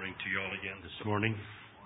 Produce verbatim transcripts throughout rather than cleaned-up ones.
morning to you all again this morning.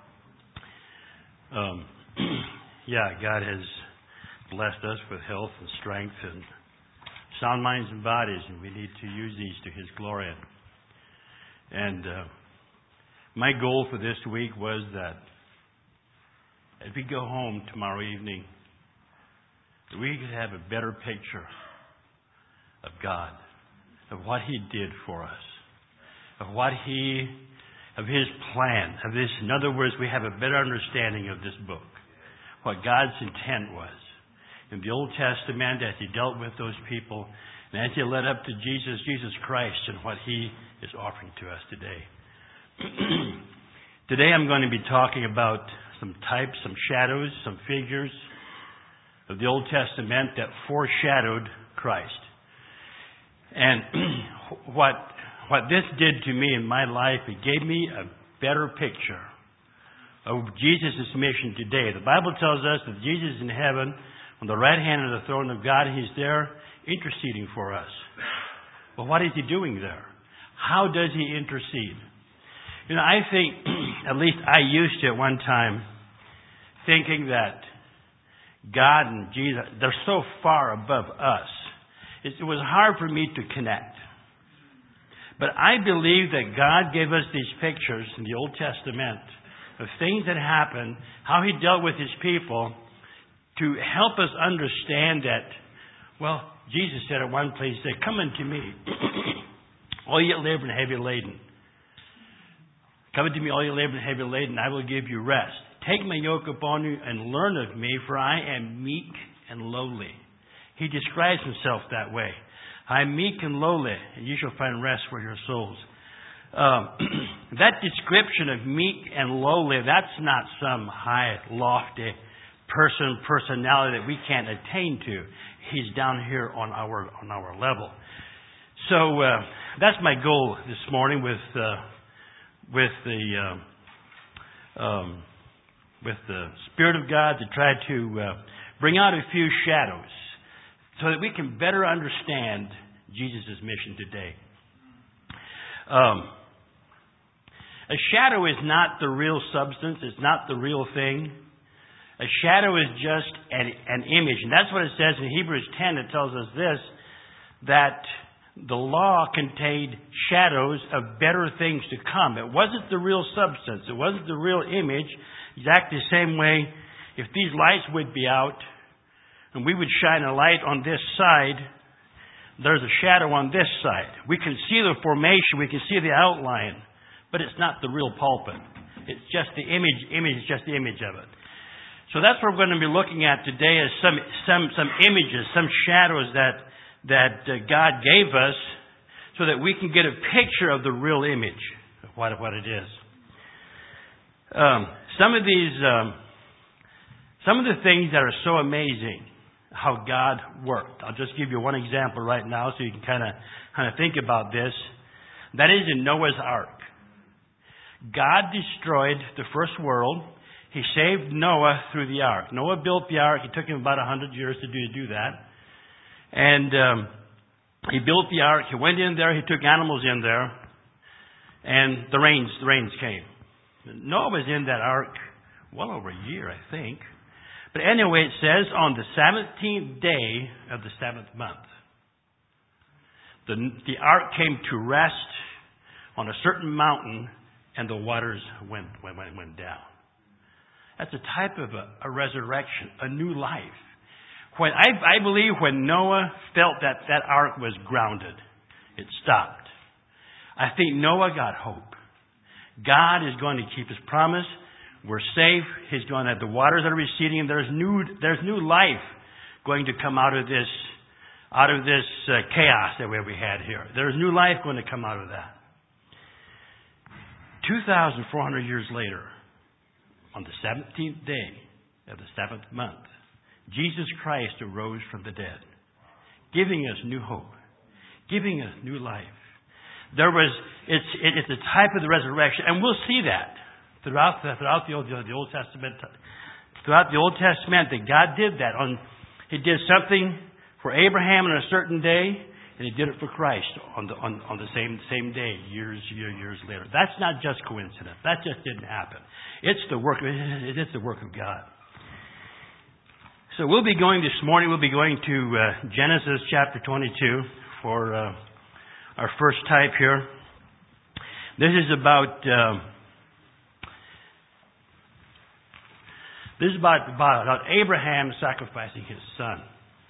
Um, yeah, God has blessed us with health and strength and sound minds and bodies, and we need to use these to His glory. And uh, my goal for this week was that as we go home tomorrow evening, that we could have a better picture of God, of what He did for us, of what He, of His plan, of this. In other words, we have a better understanding of this book, what God's intent was. In the Old Testament, as He dealt with those people, and as He led up to Jesus, Jesus Christ, and what He is offering to us today. Today I'm going to be talking about some types, some shadows, some figures of the Old Testament that foreshadowed Christ. And what what this did to me in my life, it gave me a better picture of Jesus' mission today. The Bible tells us that Jesus is in heaven on the right hand of the throne of God. He's there interceding for us. Well, what is He doing there? How does He intercede? You know, I think, at least I used to at one time, thinking that God and Jesus, they're so far above us. It was hard for me to connect. But I believe that God gave us these pictures in the Old Testament of things that happened, how He dealt with His people, to help us understand that, well, Jesus said at one place, He said, "Come unto me, all ye labor and heavy laden. Come unto me, all ye labor and heavy laden, I will give you rest. Take my yoke upon you and learn of me, for I am meek and lowly." He describes Himself that way. I am meek and lowly, and you shall find rest for your souls. Um, that description of meek and lowly, that's not some high, lofty person, personality that we can't attain to. He's down here on our on our level. So uh, that's my goal this morning with uh, with the uh, um, with the Spirit of God to try to uh, bring out a few shadows, so that we can better understand Jesus' mission today. Um, a shadow is not the real substance. It's not the real thing. A shadow is just an, an image. And that's what it says in Hebrews ten. It tells us this, that the law contained shadows of better things to come. It wasn't the real substance. It wasn't the real image. Exactly the same way, if these lights would be out, and we would shine a light on this side, there's a shadow on this side. We can see the formation, we can see the outline, but it's not the real pulpit. It's just the image, image is just the image of it. So that's what we're going to be looking at today, is some some some images, some shadows that that uh, God gave us, so that we can get a picture of the real image of what what it is. Um, some of these, um, some of the things that are so amazing, how God worked. I'll just give you one example right now so you can kind of kind of think about this. That is in Noah's Ark. God destroyed the first world. He saved Noah through the ark. Noah built the ark. It took him about a hundred years to do, do that. And um, he built the ark. He went in there. He took animals in there. And the rains, the rains came. Noah was in that ark well over a year, I think. But anyway, it says on the seventeenth day of the seventh month, the, the ark came to rest on a certain mountain, and the waters went went, went down. That's a type of a, a resurrection, a new life. When I, I believe when Noah felt that that ark was grounded, it stopped. I think Noah got hope. God is going to keep His promise. We're safe. He's going to have the waters that are receding. There's new, there's new life going to come out of this, out of this uh, chaos that we had here. There's new life going to come out of that. two thousand four hundred years later, on the seventeenth day of the seventh month, Jesus Christ arose from the dead, giving us new hope, giving us new life. There was, it's, it's a type of the resurrection, and we'll see that. Throughout the, throughout the Old, the Old Testament, throughout the Old Testament, that God did that. On, He did something for Abraham on a certain day. And he did it for Christ on the on, on the same same day, years years years later. That's not just coincidence. That just didn't happen. It's the work. It's the work of God. So we'll be going this morning. We'll be going to uh, Genesis chapter twenty-two for uh, our first type here. This is about uh, this is about, about Abraham sacrificing his son.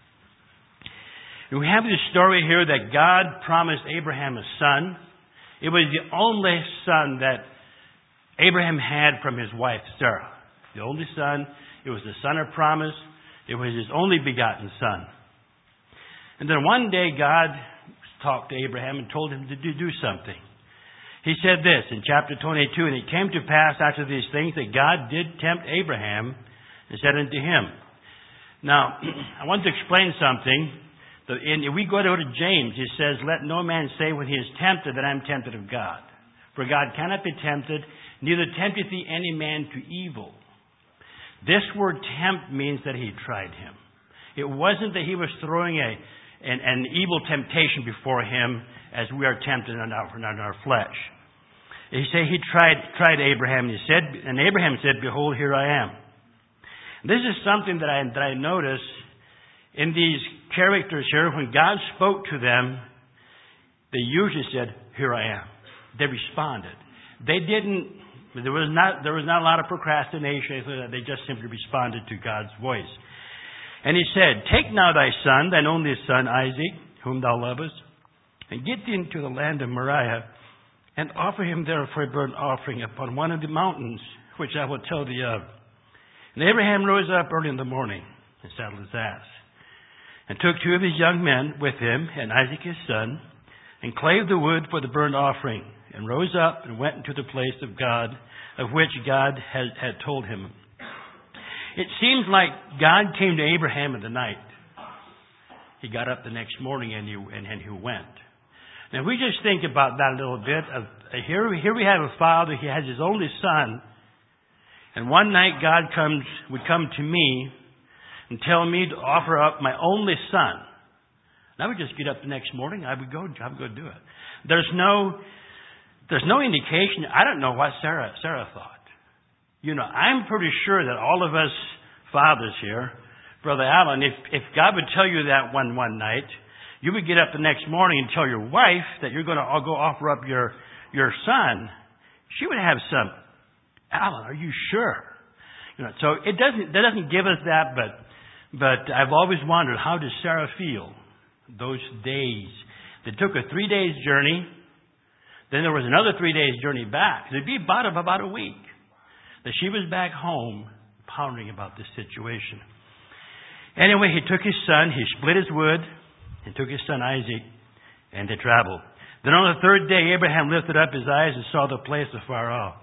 And we have this story here that God promised Abraham a son. It was the only son that Abraham had from his wife Sarah. The only son. It was the son of promise. It was his only begotten son. And then one day God talked to Abraham and told him to do, do something. He said this in chapter twenty-two, and it came to pass after these things that God did tempt Abraham and said unto him. Now, I want to explain something. If we go to James, it says, let no man say when he is tempted that I am tempted of God. For God cannot be tempted, neither tempteth he any man to evil. This word tempt means that he tried him. It wasn't that he was throwing a an, an evil temptation before him as we are tempted in our, in our flesh. He said he tried tried Abraham, and he said, and Abraham said, behold, here I am. This is something that I that I notice in these characters here. When God spoke to them, they usually said, here I am. They responded. They didn't, there was not, there was not a lot of procrastination. They just simply responded to God's voice. And he said, take now thy son, thine only son, Isaac, whom thou lovest, and get thee into the land of Moriah, and offer him there for a burnt offering upon one of the mountains, which I will tell thee of. And Abraham rose up early in the morning, and saddled his ass, and took two of his young men with him, and Isaac his son, and clave the wood for the burnt offering, and rose up and went into the place of God, of which God had, had told him. It seems like God came to Abraham in the night. He got up the next morning and he, and, and he went. Now, if we just think about that a little bit, of, here, here we have a father, he has his only son, and one night God comes would come to me and tell me to offer up my only son. And I would just get up the next morning. I would go. I would go do it. There's no, there's no indication. I don't know what Sarah Sarah thought. You know, I'm pretty sure that all of us fathers here, Brother Allen, if if God would tell you that one one night, you would get up the next morning and tell your wife that you're going to go offer up your your son. She would have some. Allen, are you sure? You know, so it doesn't that doesn't give us that, but. But I've always wondered, how does Sarah feel those days? They took a three days journey. Then there was another three days journey back. It'd be about, about a week that she was back home pondering about this situation. Anyway, he took his son, he split his wood, and took his son Isaac, and they traveled. Then on the third day, Abraham lifted up his eyes and saw the place afar off.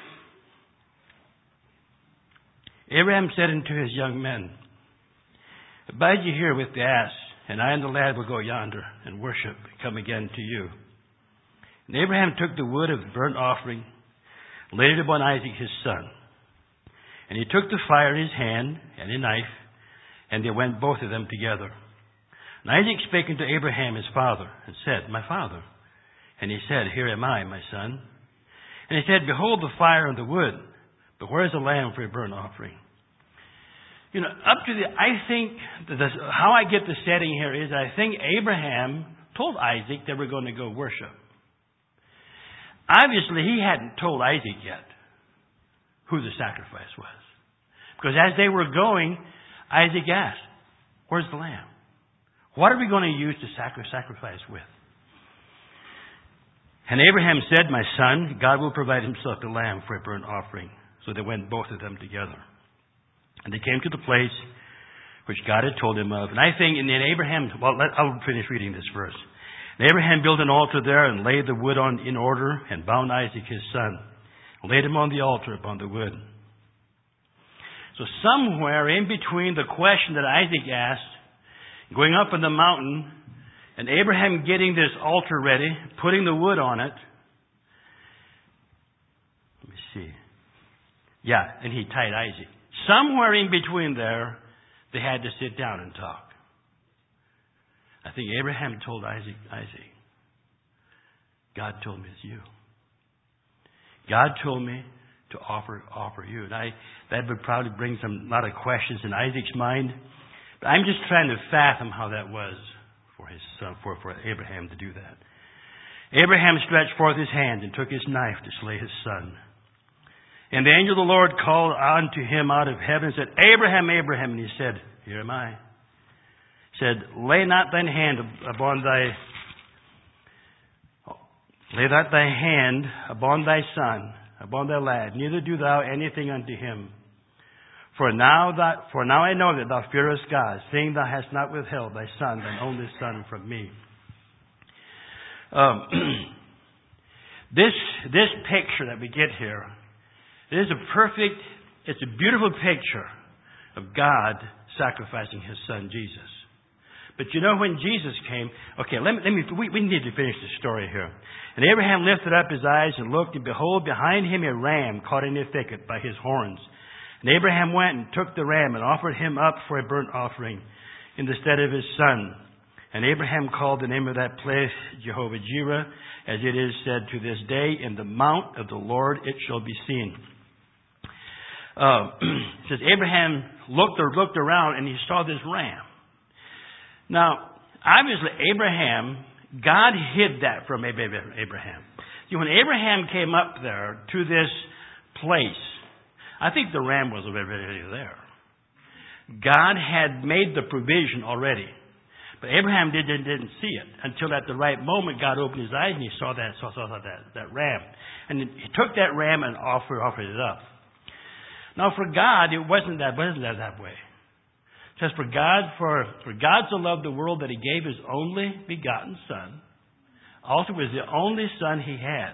Abraham said unto his young men, abide ye here with the ass, and I and the lad will go yonder and worship and come again to you. And Abraham took the wood of the burnt offering, laid it upon Isaac his son. And he took the fire in his hand and a knife, and they went both of them together. And Isaac spake unto Abraham his father, and said, my father. And he said, here am I, my son. And he said, behold the fire and the wood, but where is the lamb for a burnt offering? You know, up to the, I think, the, how I get the setting here is I think Abraham told Isaac they were going to go worship. Obviously, he hadn't told Isaac yet who the sacrifice was. Because as they were going, Isaac asked, where's the lamb? What are we going to use to sacrifice with? And Abraham said, my son, God will provide himself a lamb for a burnt offering. So they went both of them together. And they came to the place which God had told him of. And I think, and then Abraham, well, let, I'll finish reading this verse. And Abraham built an altar there and laid the wood on in order and bound Isaac his son. And laid him on the altar upon the wood. So somewhere in between the question that Isaac asked, going up on the mountain, and Abraham getting this altar ready, putting the wood on it. Let me see. Yeah, and he tied Isaac. Somewhere in between there, they had to sit down and talk. I think Abraham told Isaac, Isaac, God told me it's you. God told me to offer offer you. And I that would probably bring some lot of questions in Isaac's mind. But I'm just trying to fathom how that was for his son, for, for Abraham to do that. Abraham stretched forth his hand and took his knife to slay his son. And the angel of the Lord called unto him out of heaven and said, Abraham, Abraham. And he said, Here am I. He said, Lay not thine hand upon thy Lay not thy hand upon thy son, upon thy lad, neither do thou anything unto him. For now that for now I know that thou fearest God, seeing thou hast not withheld thy son, thine only son, from me. Um, this this picture that we get here, it is a perfect, it's a beautiful picture of God sacrificing His Son Jesus. But you know, when Jesus came, okay, let me, let me we, we need to finish the story here. And Abraham lifted up his eyes and looked, and behold, behind him a ram caught in a thicket by his horns. And Abraham went and took the ram and offered him up for a burnt offering in the stead of his son. And Abraham called the name of that place Jehovah Jireh, as it is said to this day, in the mount of the Lord it shall be seen. Uh, it says Abraham looked or looked around and he saw this ram. Now, obviously, Abraham, God hid that from Abraham. See, when Abraham came up there to this place, I think the ram was already there. God had made the provision already. But Abraham didn't, didn't see it until at the right moment God opened his eyes and he saw that saw, saw that, that ram. And he took that ram and offered, offered it up. Now, for God, it wasn't that, wasn't that, that way. It says, for God, for, for God so loved the world that He gave His only begotten Son. Also was the only Son He had.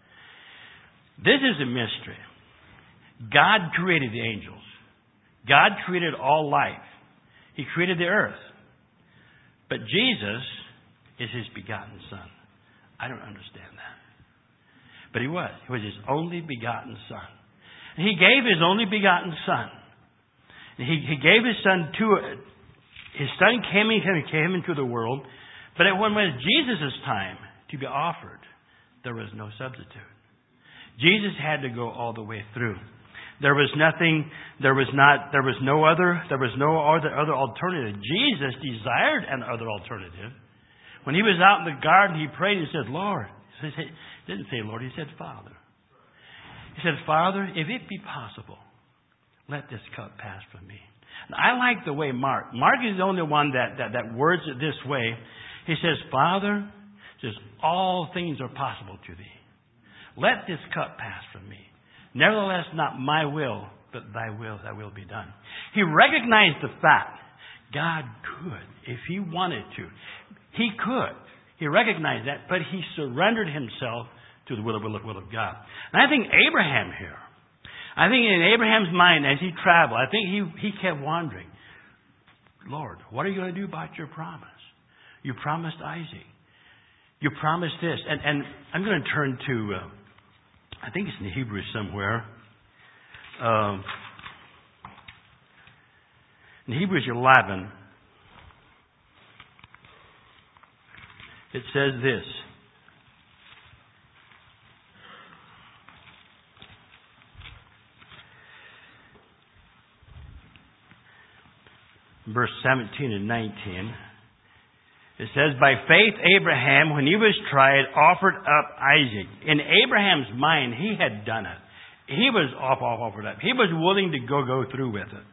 This is a mystery. God created the angels. God created all life. He created the earth. But Jesus is His begotten Son. I don't understand that. But He was. He was His only begotten Son. And He gave His only begotten Son. He, he gave His Son to, His Son came, came into the world, but when it was Jesus' time to be offered, there was no substitute. Jesus had to go all the way through. There was nothing, there was not, there was no other, there was no other, other alternative. Jesus desired an other alternative. When He was out in the garden, He prayed and said, Lord. He didn't say Lord, He said Father. He said, Father, if it be possible, let this cup pass from me. Now, I like the way Mark, Mark is the only one that, that, that words it this way. He says, Father, says, all things are possible to Thee. Let this cup pass from me. Nevertheless, not my will, but Thy will, Thy will be done. He recognized the fact God could, if He wanted to. He could. He recognized that, but He surrendered Himself to the will of, will of, will of God. And I think Abraham here, I think in Abraham's mind as he traveled, I think he, he kept wondering, Lord, what are you going to do about your promise? You promised Isaac. You promised this. And, and I'm going to turn to, uh, I think it's in Hebrews somewhere. Um, in Hebrews eleven, it says this. Verse seventeen and nineteen. It says, by faith Abraham, when he was tried, offered up Isaac. In Abraham's mind, he had done it. He was off, off, offered up. He was willing to go, go through with it.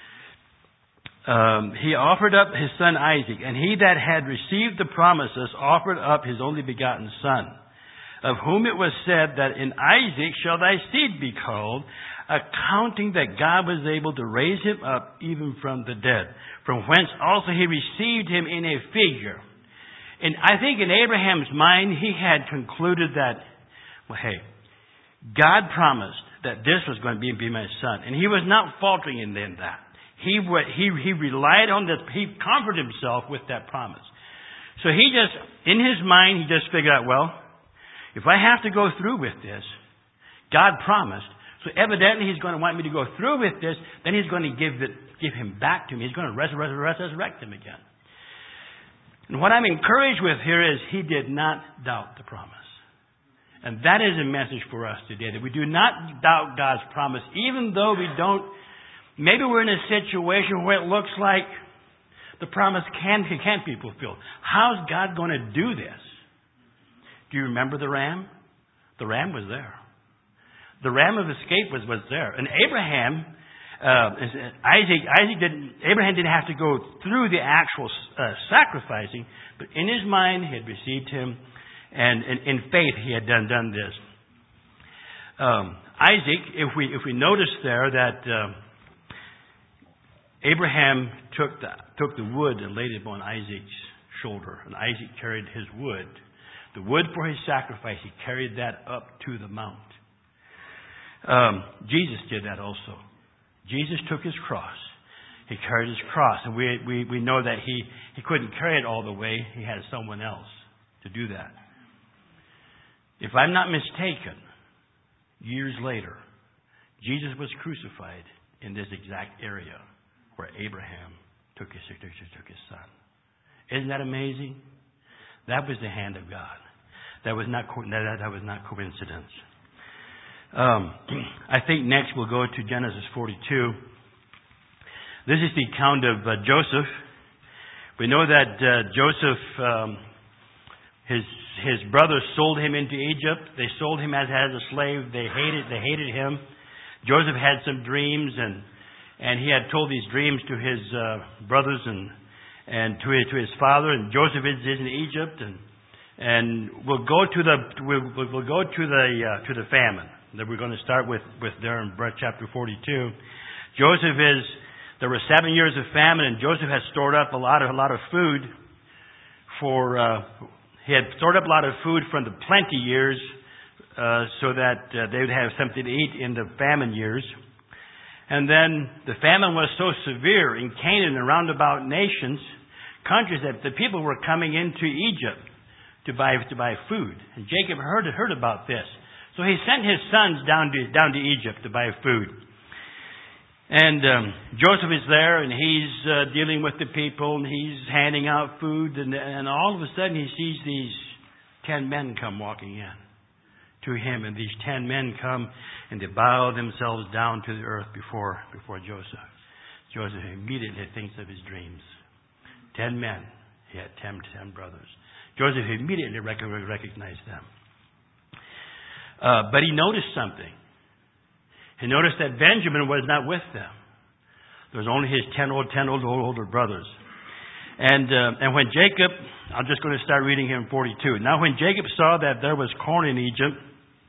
Um, he offered up his son Isaac, and he that had received the promises offered up his only begotten son, of whom it was said that in Isaac shall thy seed be called, accounting that God was able to raise him up even from the dead, from whence also He received him in a figure. And I think in Abraham's mind, he had concluded that, well, hey, God promised that this was going to be, be my son. And he was not faltering in that. He, he, he relied on that. He comforted himself with that promise. So he just, in his mind, he just figured out, well, if I have to go through with this, God promised. So evidently He's going to want me to go through with this. Then He's going to give it, give him back to me. He's going to resurrect, resurrect him again. And what I'm encouraged with here is he did not doubt the promise. And that is a message for us today, that we do not doubt God's promise, even though we don't, maybe we're in a situation where it looks like the promise can, can't be fulfilled. How's God going to do this? Do you remember the ram? The ram was there. The ram of escape was, was there. And Abraham, uh, Isaac, Isaac didn't, Abraham didn't have to go through the actual uh, sacrificing, but in his mind he had received him. And in faith, he had done done this. Um, Isaac, if we if we notice there that uh, Abraham took the took the wood and laid it upon Isaac's shoulder, and Isaac carried his wood, the wood for his sacrifice. He carried that up to the mount. Um, Jesus did that also. Jesus took his cross. He carried his cross, and we we we know that he he couldn't carry it all the way. He had someone else to do that. If I'm not mistaken, years later, Jesus was crucified in this exact area where Abraham took his, took his son. Isn't that amazing? That was the hand of God. That was not that, that was not coincidence. Um, I think next we'll go to Genesis forty-two. This is the account of uh, Joseph. We know that uh, Joseph, um, his His brothers sold him into Egypt. They sold him as, as a slave. They hated they hated him. Joseph had some dreams, and and he had told these dreams to his uh, brothers and and to his to his father. And Joseph is, is in Egypt, and and we'll go to the we'll, we'll go to the uh, to the famine that we're going to start with with there in chapter forty-two. Joseph is there were seven years of famine, and Joseph has stored up a lot of a lot of food for. Uh, He had stored up a lot of food from the plenty years uh, so that uh, they would have something to eat in the famine years. And then the famine was so severe in Canaan and round about nations, countries, that the people were coming into Egypt to buy to buy food. And Jacob heard heard about this. So he sent his sons down to down to Egypt to buy food. And um, Joseph is there, and he's uh, dealing with the people, and he's handing out food, and, and all of a sudden he sees these ten men come walking in to him, and these ten men come, and they bow themselves down to the earth before before Joseph. Joseph immediately thinks of his dreams. Ten men. He had ten, ten brothers. Joseph immediately recognized them. Uh, but he noticed something. He noticed that Benjamin was not with them. There was only his ten old, ten old, old older brothers. And uh, and when Jacob, I'm just going to start reading here in forty-two. Now when Jacob saw that there was corn in Egypt,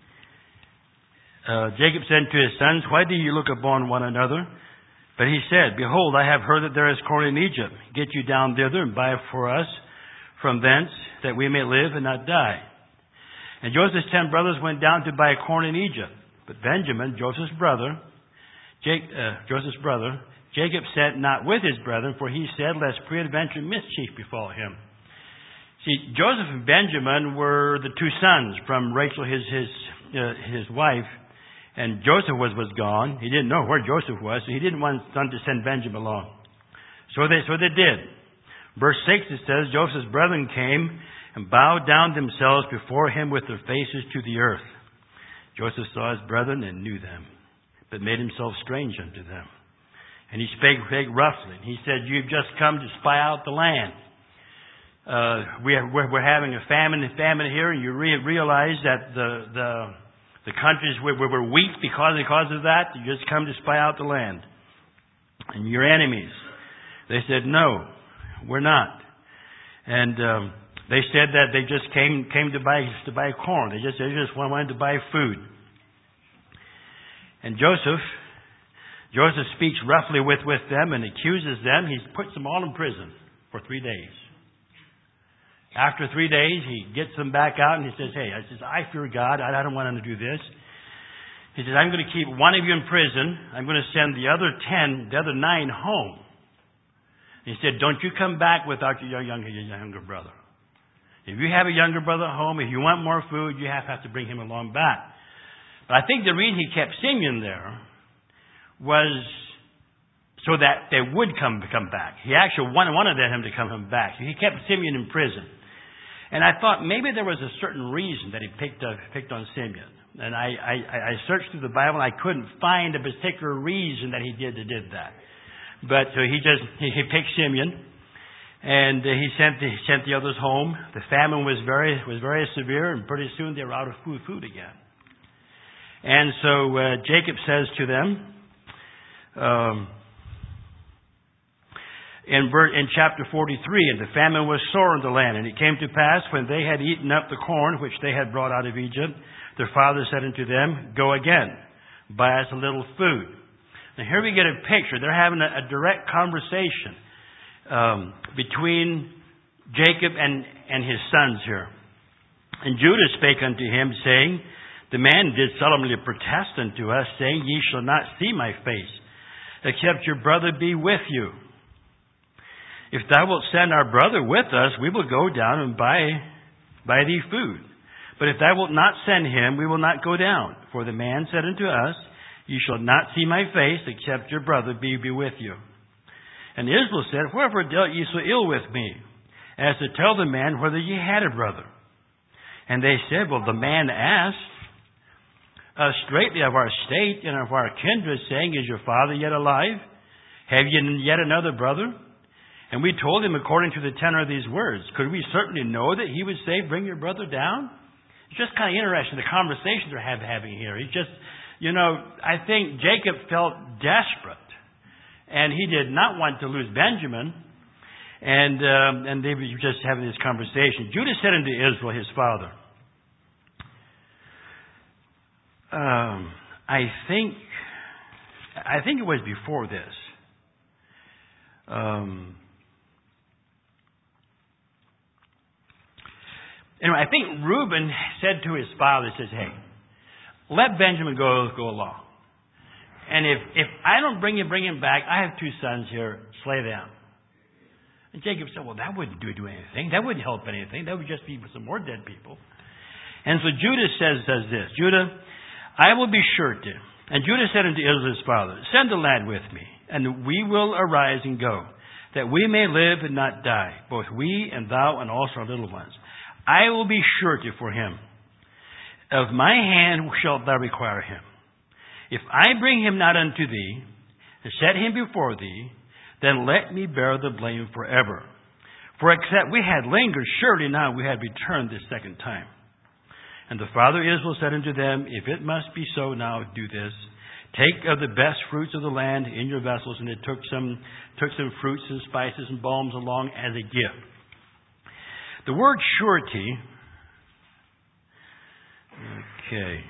uh, Jacob said to his sons, "Why do you look upon one another?" But he said, "Behold, I have heard that there is corn in Egypt. Get you down thither and buy for us from thence, that we may live and not die." And Joseph's ten brothers went down to buy corn in Egypt. But Benjamin, Joseph's brother, Jake, uh, Joseph's brother, Jacob sent not with his brethren, for he said, lest peradventure mischief befall him. See, Joseph and Benjamin were the two sons from Rachel, his his uh, his wife, and Joseph was was gone. He didn't know where Joseph was, so he didn't want them to send Benjamin along. So they so they did. Verse six it says, Joseph's brethren came and bowed down themselves before him with their faces to the earth. Joseph saw his brethren and knew them, but made himself strange unto them. And he spake, spake roughly. He said, "You've just come to spy out the land. Uh, we are, we're, we're having a famine, a famine here, and you re- realize that the the, the countries were, were weak because because of that. You just come to spy out the land, and your enemies." They said, "No, we're not." And um, They said that they just came came to buy to buy corn. They just they just wanted to buy food. And Joseph, Joseph speaks roughly with, with them and accuses them. He puts them all in prison for three days. After three days, he gets them back out and he says, "Hey, I says I fear God. I, I don't want him to do this." He says, "I'm going to keep one of you in prison. I'm going to send the other ten, the other nine home." And he said, "Don't you come back without your younger your younger brother. If you have a younger brother at home, if you want more food, you have, have to bring him along back." But I think the reason he kept Simeon there was so that they would come come back. He actually wanted, wanted them to come back. He kept Simeon in prison. And I thought maybe there was a certain reason that he picked, uh, picked on Simeon. And I, I, I searched through the Bible and I couldn't find a particular reason that he did, did that. But so he just he, he picked Simeon, and uh, he sent the, he sent the others home. The famine was very was very severe, and pretty soon they were out of food, food again. And so uh, Jacob says to them, um, In, in chapter forty-three, and the famine was sore in the land. And it came to pass, when they had eaten up the corn which they had brought out of Egypt, their father said unto them, Go again, buy us a little food. Now here we get a picture. They're having a, a direct conversation um, between Jacob and, and his sons here. And Judah spake unto him, saying, The man did solemnly protest unto us, saying, Ye shall not see my face, except your brother be with you. If thou wilt send our brother with us, we will go down and buy, buy thee food. But if thou wilt not send him, we will not go down. For the man said unto us, Ye shall not see my face, except your brother be, be with you. And Israel said, Wherefore dealt ye so ill with me, as to tell the man whether ye had a brother? And they said, Well, the man asked us straightly of our state and of our kindred, saying, Is your father yet alive? Have ye yet another brother? And we told him according to the tenor of these words. Could we certainly know that he would say, Bring your brother down? It's just kind of interesting, the conversations they're have, having here. He's just, you know, I think Jacob felt desperate. And he did not want to lose Benjamin. And um, and they were just having this conversation. Judah said unto Israel, his father, um, I think, I think it was before this. Um, Anyway, I think Reuben said to his father, says, Hey, let Benjamin go go along. And if, if I don't bring him, bring him back, I have two sons here, slay them. And Jacob said, Well, that wouldn't do, do anything. That wouldn't help anything. That would just be some more dead people. And so Judah says, says this, Judah, I will be sure to. And Judah said unto Israel his father, Send the lad with me, and we will arise and go, that we may live and not die, both we and thou and also our little ones. I will be surety for him. Of my hand shalt thou require him. If I bring him not unto thee, and set him before thee, then let me bear the blame forever. For except we had lingered, surely now we had returned this second time. And the father Israel said unto them, If it must be so now, do this. Take of the best fruits of the land in your vessels. And they took some, took some fruits and spices and balms along as a gift. The word surety, okay.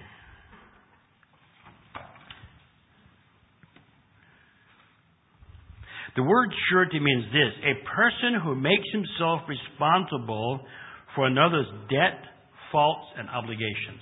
The word surety means this, a person who makes himself responsible for another's debt, faults, and obligations.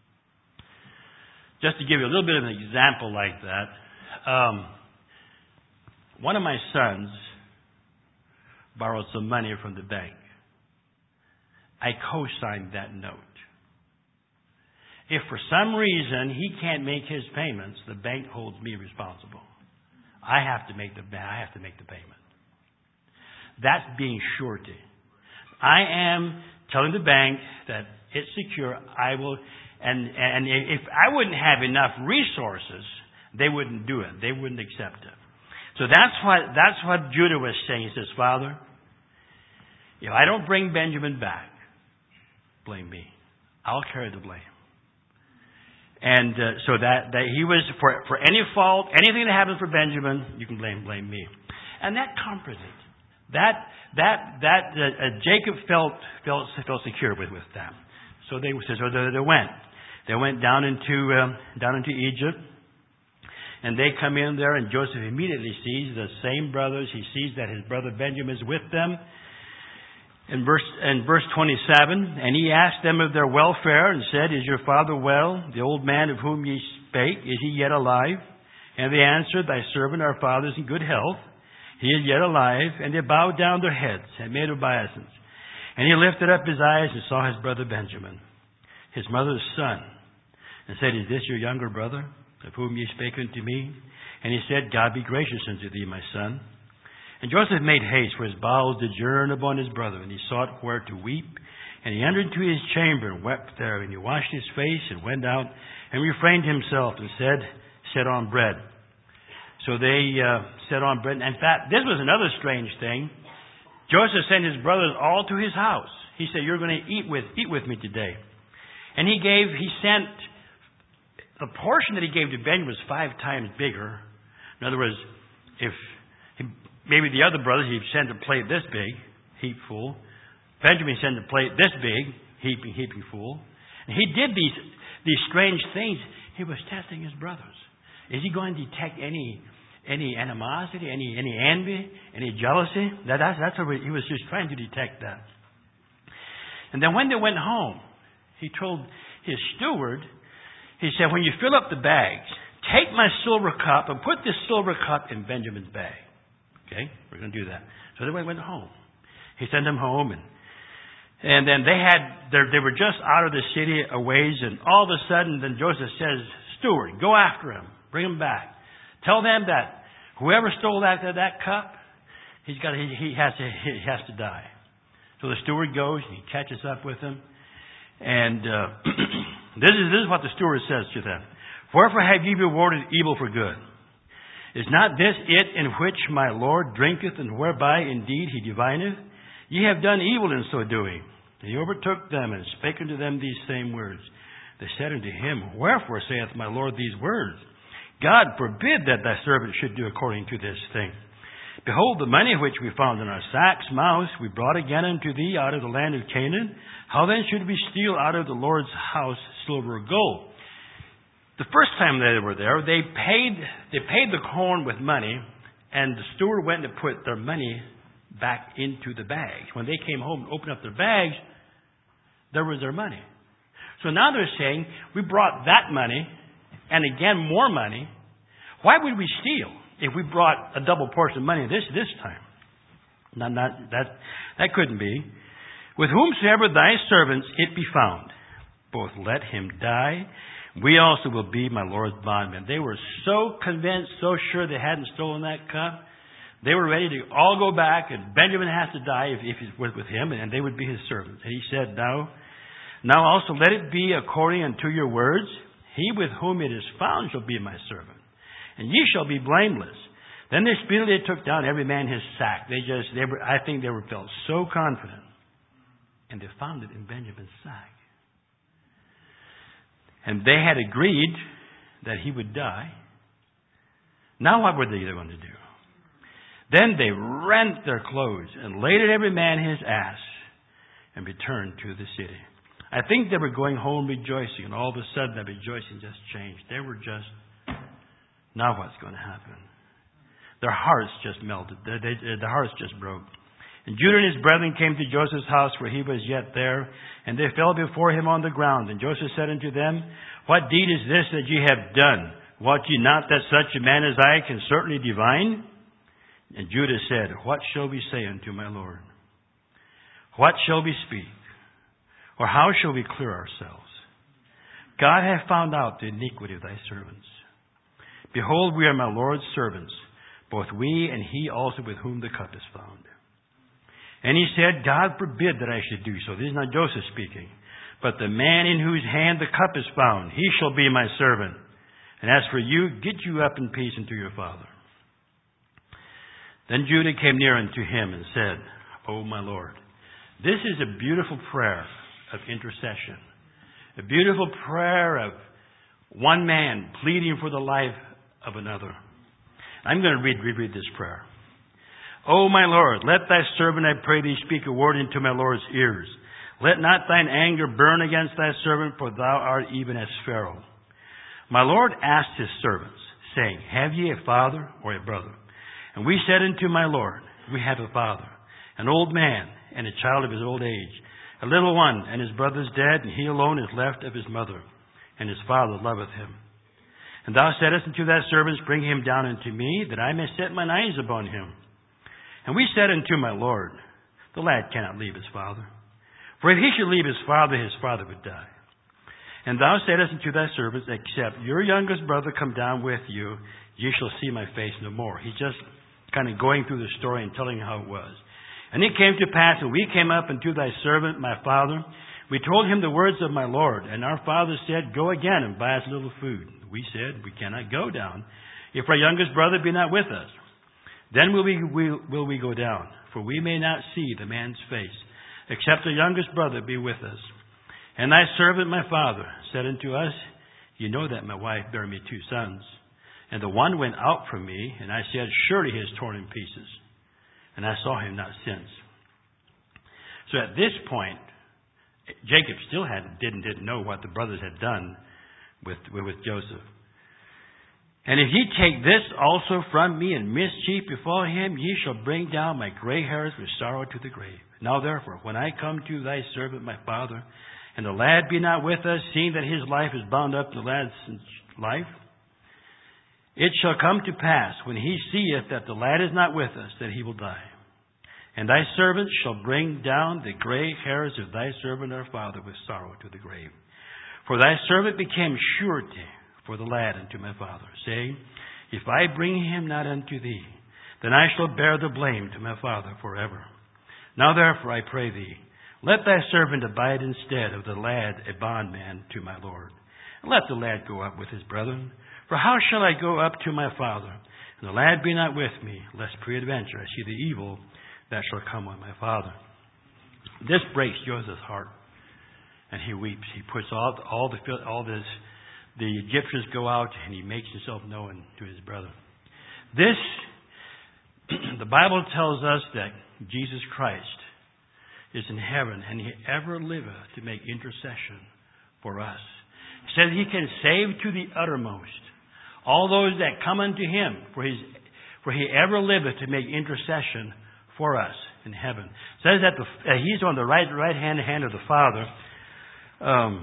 Just to give you a little bit of an example like that, um, one of my sons borrowed some money from the bank. I co-signed that note. If for some reason he can't make his payments, the bank holds me responsible. I have to make the I have to make the payment. That's being surety. I am telling the bank that it's secure. I will, and and if I wouldn't have enough resources, they wouldn't do it. They wouldn't accept it. So that's what that's what Judah was saying. He says, Father, if I don't bring Benjamin back, blame me. I'll carry the blame. And uh, so that, that he was, for for any fault, anything that happened for Benjamin, you can blame blame me. And that comforted. That that that uh, uh, Jacob felt felt felt secure with, with that. So they so they, they went. They went down into um, down into Egypt, and they come in there, and Joseph immediately sees the same brothers. He sees that his brother Benjamin is with them. In verse, in verse twenty-seven, and he asked them of their welfare and said, Is your father well? The old man of whom ye spake, is he yet alive? And they answered, Thy servant, our father, is in good health. He is yet alive. And they bowed down their heads and made obeisance. And he lifted up his eyes and saw his brother Benjamin, his mother's son, and said, Is this your younger brother, of whom ye spake unto me? And he said, God be gracious unto thee, my son. And Joseph made haste, for his bowels did yearn upon his brother, and he sought where to weep. And he entered into his chamber and wept there, and he washed his face and went out and refrained himself and said, set on bread. So they uh, set on bread. In fact, this was another strange thing. Joseph sent his brothers all to his house. He said, you're going to eat with eat with me today. And he gave, he sent, the portion that he gave to Benjamin was five times bigger. In other words, if he, maybe the other brothers, he sent a plate this big, heap full. Benjamin sent a plate this big, heaping, heaping full. And he did these, these strange things. He was testing his brothers. Is he going to detect any any animosity, any any envy, any jealousy? That, that's that's what he was just trying to detect that. And then when they went home, he told his steward, he said, when you fill up the bags, take my silver cup and put this silver cup in Benjamin's bag. Okay, we're going to do that. So they went home. He sent them home, and and then they had they were just out of the city a ways, and all of a sudden, then Joseph says, steward, go after him. Bring him back. Tell them that whoever stole that that cup, he's got he, he has to he has to die. So the steward goes, he catches up with him, and uh, this is this is what the steward says to them: wherefore have ye rewarded evil for good? Is not this it in which my Lord drinketh, and whereby indeed he divineth? Ye have done evil in so doing. And he overtook them and spake unto them these same words. They said unto him, wherefore saith my Lord these words? God forbid that thy servant should do according to this thing. Behold, the money which we found in our sacks, mouse, we brought again unto thee out of the land of Canaan. How then should we steal out of the Lord's house silver or gold? The first time they were there, they paid they paid the corn with money, and the steward went to put their money back into the bags. When they came home and opened up their bags, there was their money. So now they're saying, we brought that money, and again more money. Why would we steal if we brought a double portion of money this this time? Not, not, that, that couldn't be. With whomsoever thy servants it be found, both let him die. We also will be my Lord's bondmen. They were so convinced, so sure they hadn't stolen that cup. They were ready to all go back, and Benjamin has to die if, if he was with him, and they would be his servants. And he said, now, now also let it be according unto your words. He with whom it is found shall be my servant, and ye shall be blameless. Then they speedily took down every man his sack. They just, they were, I think they were felt so confident, and they found it in Benjamin's sack. And they had agreed that he would die. Now what were they going to do? Then they rent their clothes and laid every man his ass and returned to the city. I think they were going home rejoicing, and all of a sudden that rejoicing just changed. They were just, now what's going to happen? Their hearts just melted. Their, they, their hearts just broke. And Judah and his brethren came to Joseph's house where he was yet there, and they fell before him on the ground. And Joseph said unto them, what deed is this that ye have done? Wot ye not that such a man as I can certainly divine? And Judah said, what shall we say unto my Lord? What shall we speak? Or how shall we clear ourselves? God hath found out the iniquity of thy servants. Behold, we are my Lord's servants, both we and he also with whom the cup is found. And he said, God forbid that I should do so. This is not Joseph speaking. But the man in whose hand the cup is found, he shall be my servant. And as for you, get you up in peace unto your father. Then Judah came near unto him and said, O my Lord, this is a beautiful prayer of intercession. A beautiful prayer of one man pleading for the life of another. I'm going to read, reread this prayer. O my Lord, let thy servant, I pray thee, speak a word into my Lord's ears. Let not thine anger burn against thy servant, for thou art even as Pharaoh. My Lord asked his servants, saying, have ye a father or a brother? And we said unto my Lord, we have a father, an old man, and a child of his old age, a little one, and his brother is dead, and he alone is left of his mother, and his father loveth him. And thou saidst unto thy servants, bring him down unto me, that I may set mine eyes upon him. And we said unto my Lord, the lad cannot leave his father. For if he should leave his father, his father would die. And thou saidst unto thy servants, except your youngest brother come down with you, ye shall see my face no more. He's just kind of going through the story and telling how it was. And it came to pass, when we came up unto thy servant, my father, we told him the words of my Lord. And our father said, go again and buy us a little food. We said, we cannot go down, if our youngest brother be not with us. Then will we, will, will we go down, for we may not see the man's face, except the youngest brother be with us. And thy servant, my father, said unto us, you know that my wife bare me two sons. And the one went out from me, and I said, surely he is torn in pieces. And I saw him not since. So at this point, Jacob still had, didn't, didn't know what the brothers had done with, with Joseph. And if ye take this also from me, and mischief befall him, ye shall bring down my gray hairs with sorrow to the grave. Now therefore, when I come to thy servant my father, and the lad be not with us, seeing that his life is bound up in the lad's life, it shall come to pass, when he seeth that the lad is not with us, that he will die. And thy servant shall bring down the gray hairs of thy servant our father with sorrow to the grave. For thy servant became surety for the lad unto my father, saying, if I bring him not unto thee, then I shall bear the blame to my father forever. Now therefore I pray thee, let thy servant abide instead of the lad a bondman to my Lord. And let the lad go up with his brethren. For how shall I go up to my father, and the lad be not with me, lest peradventure I see the evil that shall come on my father? This breaks Joseph's heart, and he weeps. He puts all all the all this. The Egyptians go out, and he makes himself known to his brother. This, the Bible tells us that Jesus Christ is in heaven, and he ever liveth to make intercession for us. It says he can save to the uttermost all those that come unto him, for his, for he ever liveth to make intercession for us in heaven. It says that the, uh, he's on the right right hand hand of the Father. Um,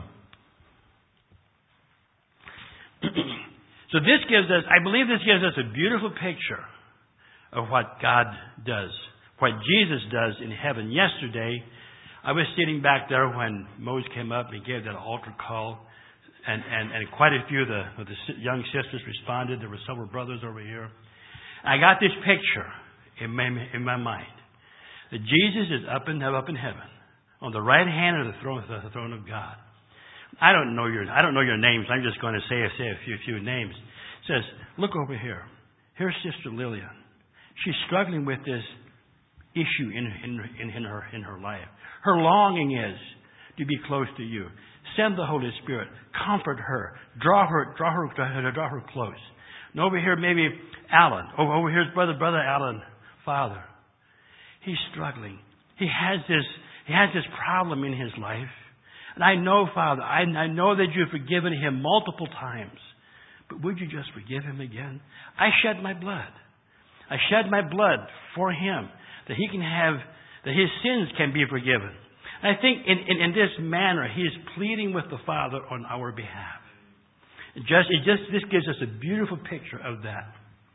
so this gives us, I believe this gives us a beautiful picture of what God does, what Jesus does in heaven. Yesterday, I was sitting back there when Moses came up and gave that altar call, and, and, and quite a few of the, of the young sisters responded. There were several brothers over here. I got this picture in my, in my mind that Jesus is up in, up in heaven, on the right hand of the throne, the throne of God. I don't know your I don't know your names. I'm just going to say, say a few, few names. It says, look over here. Here's Sister Lillian. She's struggling with this issue in, in, in, her, in her life. Her longing is to be close to you. Send the Holy Spirit. Comfort her. Draw her, draw her, draw her close. And over here, maybe Alan. Over, over here's brother, brother Alan, Father. He's struggling. He has this, he has this problem in his life. And I know, Father, I, I know that you've forgiven him multiple times. But would you just forgive him again? I shed my blood. I shed my blood for him, that he can have, that his sins can be forgiven. And I think in, in, in this manner, he is pleading with the Father on our behalf. It just, it just, this gives us a beautiful picture of that.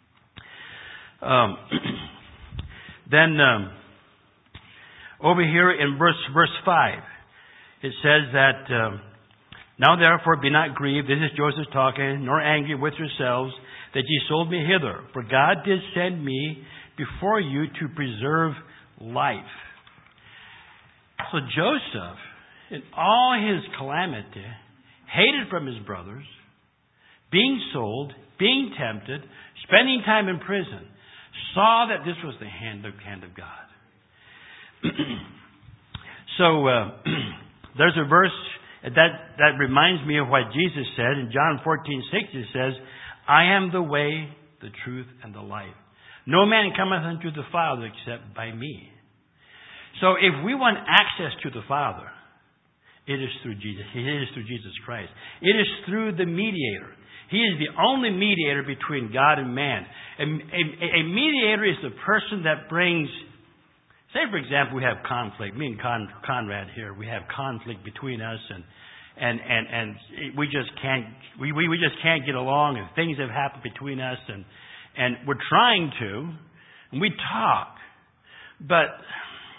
Um, then, um, over here in verse, verse five, it says that, um, now therefore be not grieved, this is Joseph talking, nor angry with yourselves, that ye sold me hither. For God did send me before you to preserve life. So Joseph, in all his calamity, hated from his brothers, being sold, being tempted, spending time in prison, saw that this was the hand of, hand of God. so, uh, there's a verse that, that reminds me of what Jesus said. In John fourteen six, it says, I am the way, the truth, and the life. No man cometh unto the Father except by me. So if we want access to the Father, it is through Jesus. It is through Jesus Christ. It is through the mediator. He is the only mediator between God and man. A, a, a mediator is the person that brings, say for example, we have conflict. Me and Con, Conrad here, we have conflict between us, and and and, and we just can't we, we, we just can't get along, and things have happened between us, and and we're trying to, and we talk, but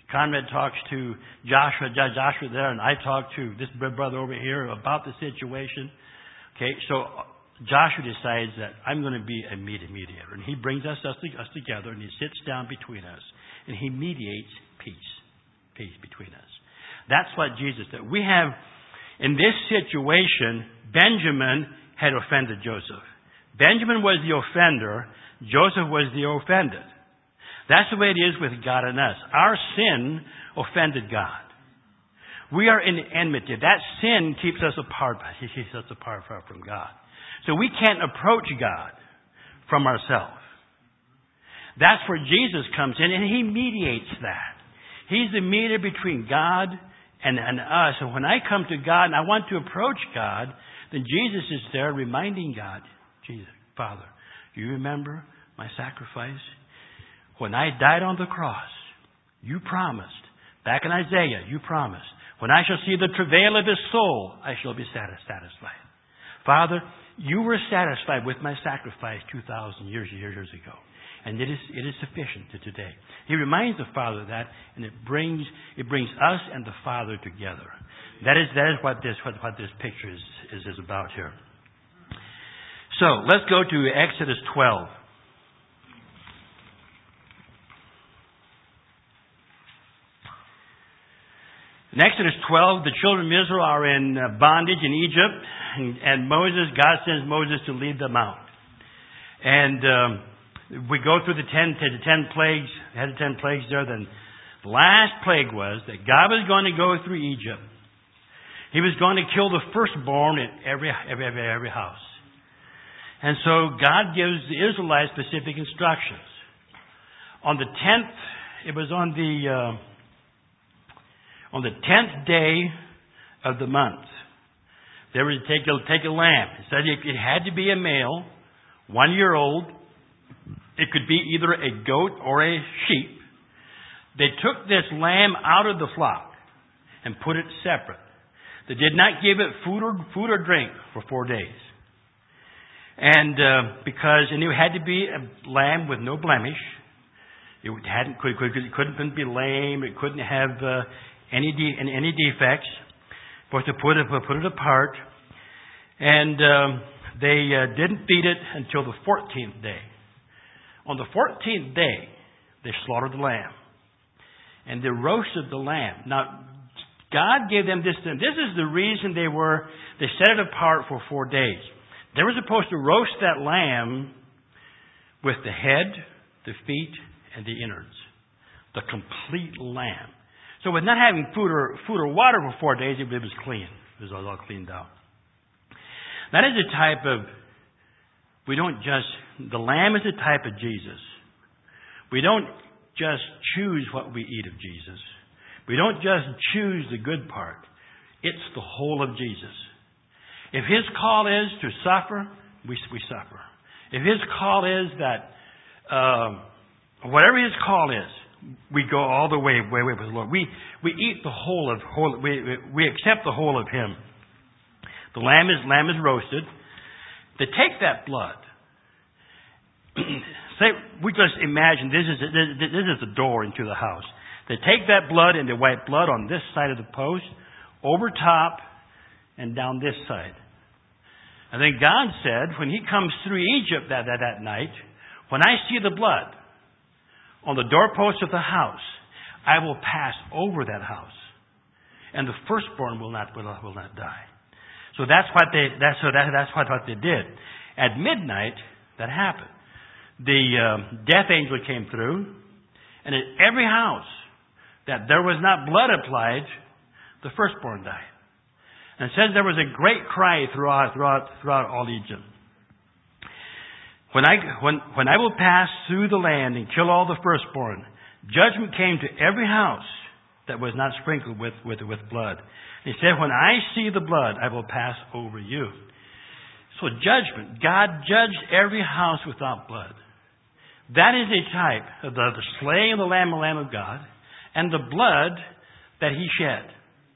Conrad talks to Joshua, Joshua there, and I talk to this brother over here about the situation. Okay, so Joshua decides that I'm going to be a mediator. And he brings us, us, us together, and he sits down between us. And he mediates peace. Peace between us. That's what Jesus did. We have, in this situation, Benjamin had offended Joseph. Benjamin was the offender. Joseph was the offended. That's the way it is with God and us. Our sin offended God. We are in enmity. That sin keeps us apart. He keeps us apart from God. So we can't approach God from ourselves. That's where Jesus comes in, and He mediates that. He's the mediator between God and, and us. And when I come to God and I want to approach God, then Jesus is there reminding God, Jesus, Father, do you remember my sacrifice? When I died on the cross, you promised, back in Isaiah, you promised, when I shall see the travail of his soul, I shall be satisfied. Father, you were satisfied with my sacrifice two thousand years, years, years ago. And it is, it is sufficient to today. He reminds the Father of that, and it brings, it brings us and the Father together. That is, that is what this, what, what this picture is, is, is about here. So, let's go to Exodus twelve. In Exodus twelve, the children of Israel are in bondage in Egypt, and, and Moses, God sends Moses to lead them out. And um, we go through the ten, the ten plagues, had the ten plagues there. Then the last plague was that God was going to go through Egypt. He was going to kill the firstborn in every every every, every house. And so God gives the Israelites specific instructions. On the tenth, it was on the uh, on the tenth day of the month, they were to take a, take a lamb. It said it, it had to be a male, one year old. It could be either a goat or a sheep. They took this lamb out of the flock and put it separate. They did not give it food or food or drink for four days. And uh, because and it had to be a lamb with no blemish. It hadn't could, could, it couldn't be lame. It couldn't have uh, any de- any defects. But to put it put it apart, and um, they uh, didn't feed it until the fourteenth day. On the fourteenth day, they slaughtered the lamb, and they roasted the lamb. Now, God gave them this. This is the reason they were. They set it apart for four days. They were supposed to roast that lamb with the head, the feet, and the innards, the complete lamb. So, with not having food or food or water for four days, it was clean. It was all cleaned out. That is a type of. We don't just. The lamb is a type of Jesus. We don't just choose what we eat of Jesus. We don't just choose the good part. It's the whole of Jesus. If His call is to suffer, we we suffer. If His call is that, uh, whatever His call is, we go all the way, way, way with the Lord. We we eat the whole of whole. We we accept the whole of Him. The lamb is lamb is roasted. They take that blood. Say we just imagine this is this is the door into the house. They take that blood and they wipe blood on this side of the post, over top, and down this side. And then God said, when He comes through Egypt that, that, that night, when I see the blood on the doorpost of the house, I will pass over that house, and the firstborn will not will, will not die. So that's what they that's so that, that's what, what they did. At midnight, that happened. The uh, death angel came through, and at every house that there was not blood applied, the firstborn died. And it says there was a great cry throughout throughout throughout all Egypt. When I when when I will pass through the land and kill all the firstborn, judgment came to every house that was not sprinkled with with with blood. He said, when I see the blood, I will pass over you. So judgment, God judged every house without blood. That is a type of the, the slaying of the Lamb, the Lamb of God, and the blood that He shed.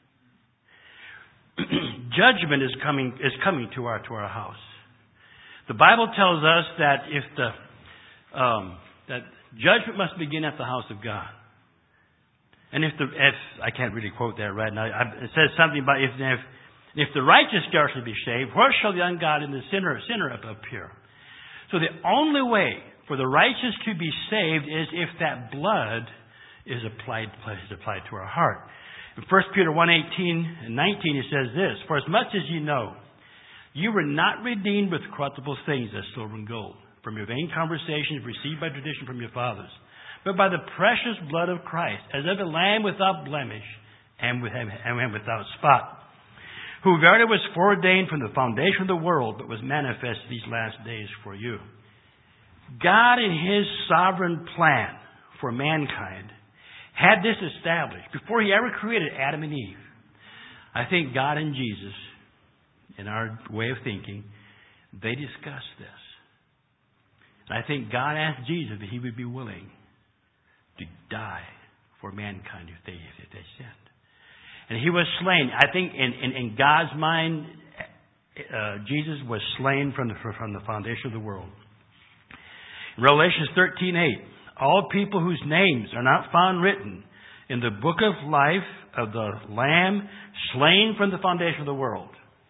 Judgment is coming is coming to our to our house. The Bible tells us that if the um, that judgment must begin at the house of God. And if the if I can't really quote that right now, it says something about if if, if the righteous scarcely be saved, where shall the ungodly and the sinner sinner appear? So the only way for the righteous to be saved is if that blood is applied is applied to our heart. In First Peter one eighteen and nineteen, it says this: For as much as you know, you were not redeemed with corruptible things as silver and gold, from your vain conversations received by tradition from your fathers, but by the precious blood of Christ, as of a lamb without blemish and without spot, who verily was foreordained from the foundation of the world, but was manifest these last days for you. God, in His sovereign plan for mankind, had this established before He ever created Adam and Eve. I think God and Jesus, in our way of thinking, they discussed this. And I think God asked Jesus that He would be willing to die for mankind if they if they sinned. And He was slain. I think in, in, in God's mind, uh, Jesus was slain from the from the foundation of the world. In Revelation thirteen eight, all people whose names are not found written in the book of life of the Lamb slain from the foundation of the world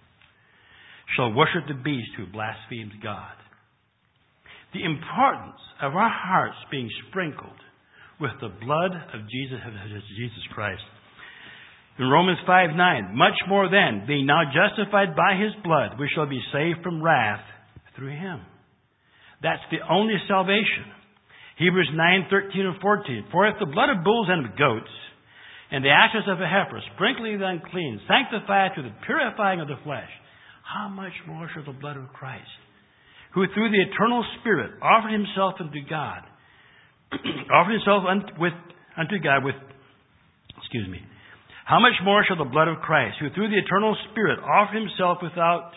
shall worship the beast who blasphemes God. The importance of our hearts being sprinkled with the blood of Jesus, of Jesus Christ. In Romans five nine, much more then, being now justified by His blood, we shall be saved from wrath through Him. That's the only salvation. Hebrews nine thirteen and fourteen. For if the blood of bulls and of goats, and the ashes of a heifer, sprinkling the unclean, sanctify through the purifying of the flesh, how much more shall the blood of Christ, who through the eternal Spirit offered Himself unto God, offered Himself unto, with, unto God with, excuse me, how much more shall the blood of Christ, who through the eternal Spirit offered Himself without,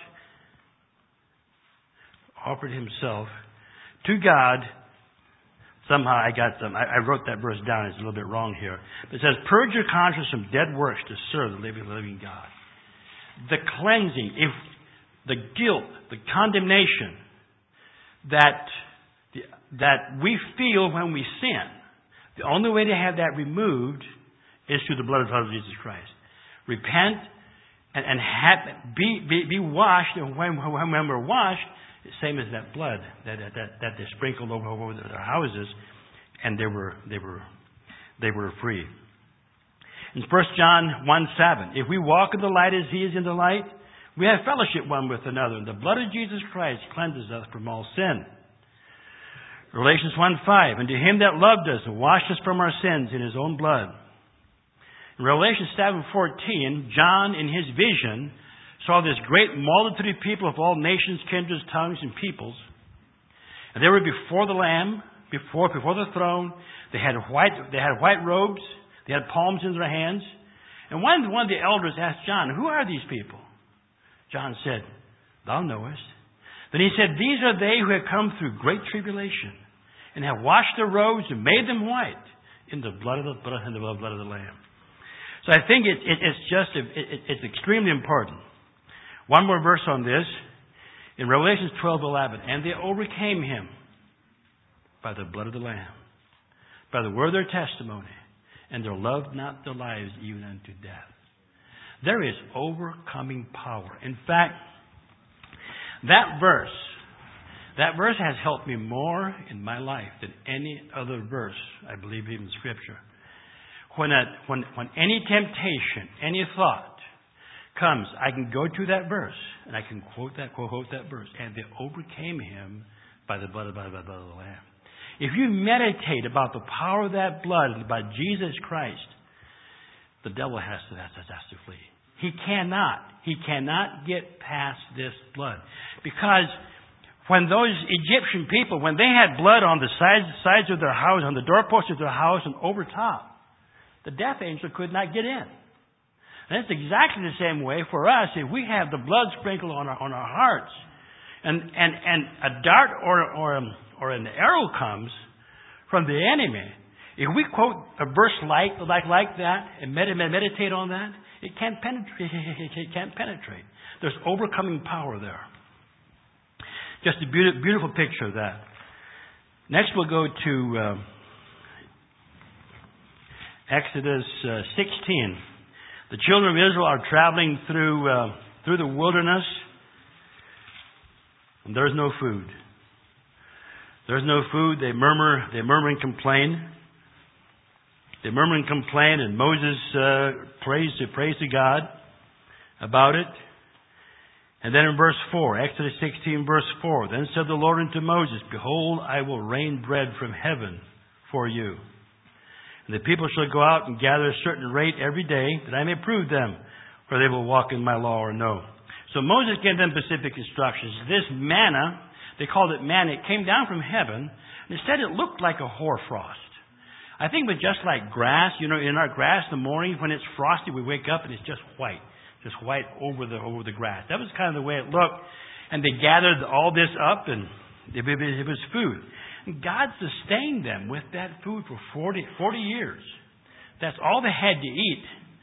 offered Himself to God. Somehow I got them. I, I wrote that verse down. It's a little bit wrong here. It says, purge your conscience from dead works to serve the living, living God. The cleansing, if the guilt, the condemnation that, that we feel when we sin, the only way to have that removed is through the blood of Jesus Christ. Repent and, and have, be, be, be washed. And when, when, when we're washed, it's the same as that blood that, that, that they sprinkled over, over their houses, and they were, they were, they were free. In First John one seven, if we walk in the light as He is in the light, we have fellowship one with another, and the blood of Jesus Christ cleanses us from all sin. Galatians one five, and to Him that loved us and washed us from our sins in His own blood. In Revelation seven fourteen, John in his vision saw this great multitude of people of all nations, kindreds, tongues, and peoples. And they were before the Lamb, before before the throne. They had white they had white robes. They had palms in their hands. And one, one of the elders asked John, who are these people? John said, thou knowest. Then he said, these are they who have come through great tribulation and have washed their robes and made them white in the blood of the blood, in the blood of the Lamb. So I think it, it, it's just it, it, it's extremely important. One more verse on this in Revelation twelve eleven, and they overcame Him by the blood of the Lamb, by the word of their testimony, and their loved not their lives even unto death. There is overcoming power. In fact, that verse, that verse has helped me more in my life than any other verse, I believe, even Scripture. When, a, when, when any temptation, any thought comes, I can go to that verse and I can quote that, quote that verse. And they overcame Him by the blood of, by the blood of the Lamb. If you meditate about the power of that blood and about Jesus Christ, the devil has to, has, has to flee. He cannot. He cannot get past this blood. Because when those Egyptian people, when they had blood on the sides, sides of their house, on the doorposts of their house and over top, the death angel could not get in. And it's exactly the same way for us. If we have the blood sprinkled on our, on our hearts, and, and, and a dart or, or, um, or an arrow comes from the enemy, if we quote a verse like, like, like that and med- meditate on that, it can't penetrate. It can't penetrate. There's overcoming power there. Just a beautiful, beautiful picture of that. Next we'll go to uh, Exodus uh, sixteen. The children of Israel are traveling through uh, through the wilderness, and there's no food. There's no food. They murmur. They murmur and complain. They murmur and complain, and Moses uh, prays to prays to God about it. And then in verse four, Exodus sixteen, verse four, then said the Lord unto Moses, Behold, I will rain bread from heaven for you. And the people shall go out and gather a certain rate every day, that I may prove them, whether they will walk in my law or no. So Moses gave them specific instructions. This manna, they called it manna, it came down from heaven, and it said it looked like a hoarfrost. I think it was just like grass. You know, in our grass in the morning, when it's frosty, we wake up and it's just white. Just white over the over the grass. That was kind of the way it looked. And they gathered all this up, and it, it was food. And God sustained them with that food for forty, forty years. That's all they had to eat.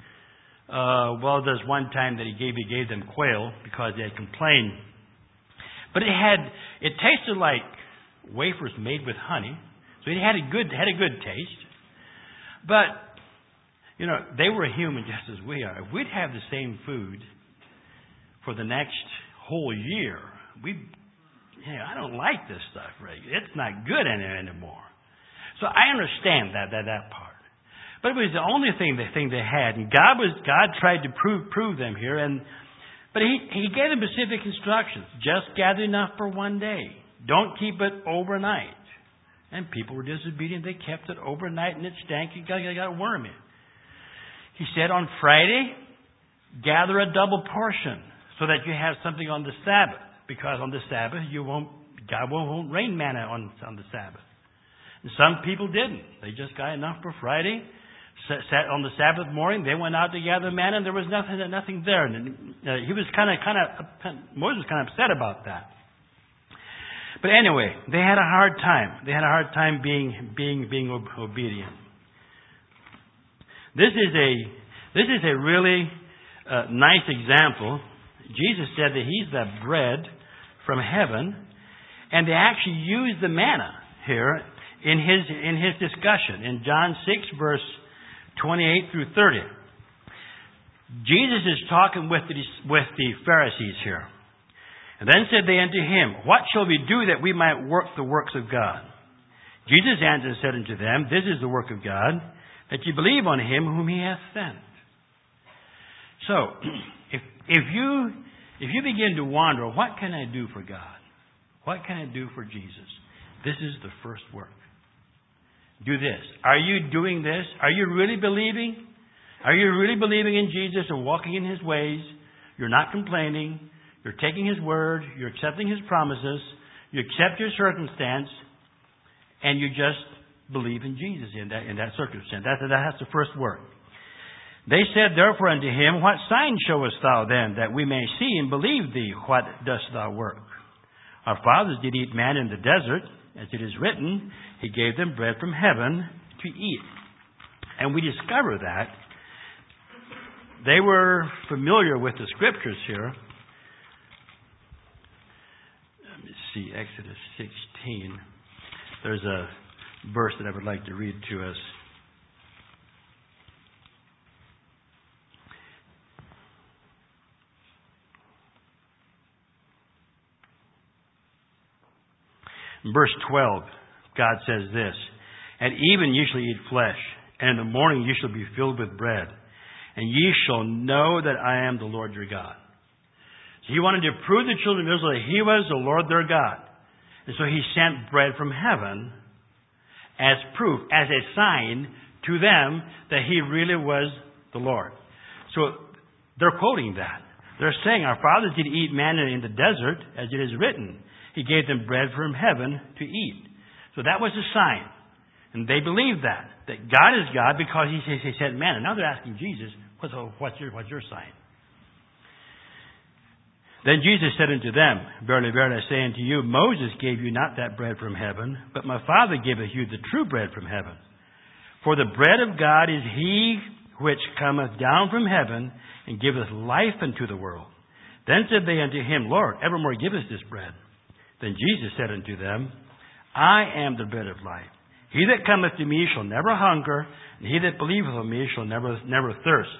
Uh, well, there's one time that He gave He gave them quail because they had complained. But it had it tasted like wafers made with honey, so it had a good had a good taste. But you know, they were human just as we are. If we'd have the same food for the next whole year, we, you know, I don't like this stuff, right? It's not good any, anymore. So I understand that that that part. But it was the only thing the thing they had, and God was God tried to prove prove them here, and but He He gave them specific instructions. Just gather enough for one day. Don't keep it overnight. And people were disobedient. They kept it overnight, and it stank. You got, you got a worm in. He said on Friday, gather a double portion so that you have something on the Sabbath. Because on the Sabbath, you won't, God won't rain manna on, on the Sabbath. And some people didn't. They just got enough for Friday. Sat on the Sabbath morning, they went out to gather manna, and there was nothing, nothing there. And uh, he was kind of, kind of, Moses was kind of upset about that. But anyway, they had a hard time. They had a hard time being, being, being obedient. This is a this is a really uh, nice example. Jesus said that He's the bread from heaven, and they actually use the manna here in his in his discussion in John six verse twenty-eight through thirty. Jesus is talking with the with the Pharisees here, and then said they unto Him, What shall we do that we might work the works of God? Jesus answered and said unto them, This is the work of God, that you believe on Him whom He hath sent. So, if if you if you begin to wonder, what can I do for God? What can I do for Jesus? This is the first work. Do this. Are you doing this? Are you really believing? Are you really believing in Jesus and walking in His ways? You're not complaining. You're taking His word. You're accepting His promises. You accept your circumstance, and you just believe in Jesus in that in that circumstance. That, that's the first work. They said therefore unto Him, What sign showest Thou then, that we may see and believe Thee? What dost Thou work? Our fathers did eat manna in the desert, as it is written, He gave them bread from heaven to eat. And we discover that they were familiar with the Scriptures here. Let me see, Exodus sixteen. There's a verse that I would like to read to us. In verse twelve, God says this, At even ye shall eat flesh, and in the morning ye shall be filled with bread, and ye shall know that I am the Lord your God. So He wanted to prove the children of Israel that He was the Lord their God. And so He sent bread from heaven as proof, as a sign to them that He really was the Lord. So they're quoting that. They're saying, Our fathers did eat manna in the desert, as it is written. He gave them bread from heaven to eat. So that was a sign. And they believed that. That God is God because He, he sent manna. Now they're asking Jesus, what's, what's, your, what's your sign? Then Jesus said unto them, Verily, verily, I say unto you, Moses gave you not that bread from heaven, but my Father giveth you the true bread from heaven. For the bread of God is He which cometh down from heaven, and giveth life unto the world. Then said they unto Him, Lord, evermore give us this bread. Then Jesus said unto them, I am the bread of life. He that cometh to me shall never hunger, and he that believeth on me shall never, never thirst.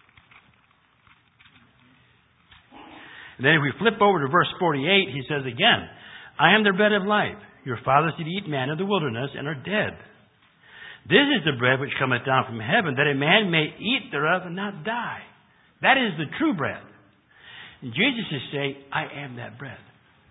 And then if we flip over to verse forty-eight, he says again, I am the bread of life. Your fathers did eat manna in the wilderness and are dead. This is the bread which cometh down from heaven, that a man may eat thereof and not die. That is the true bread. And Jesus is saying, I am that bread.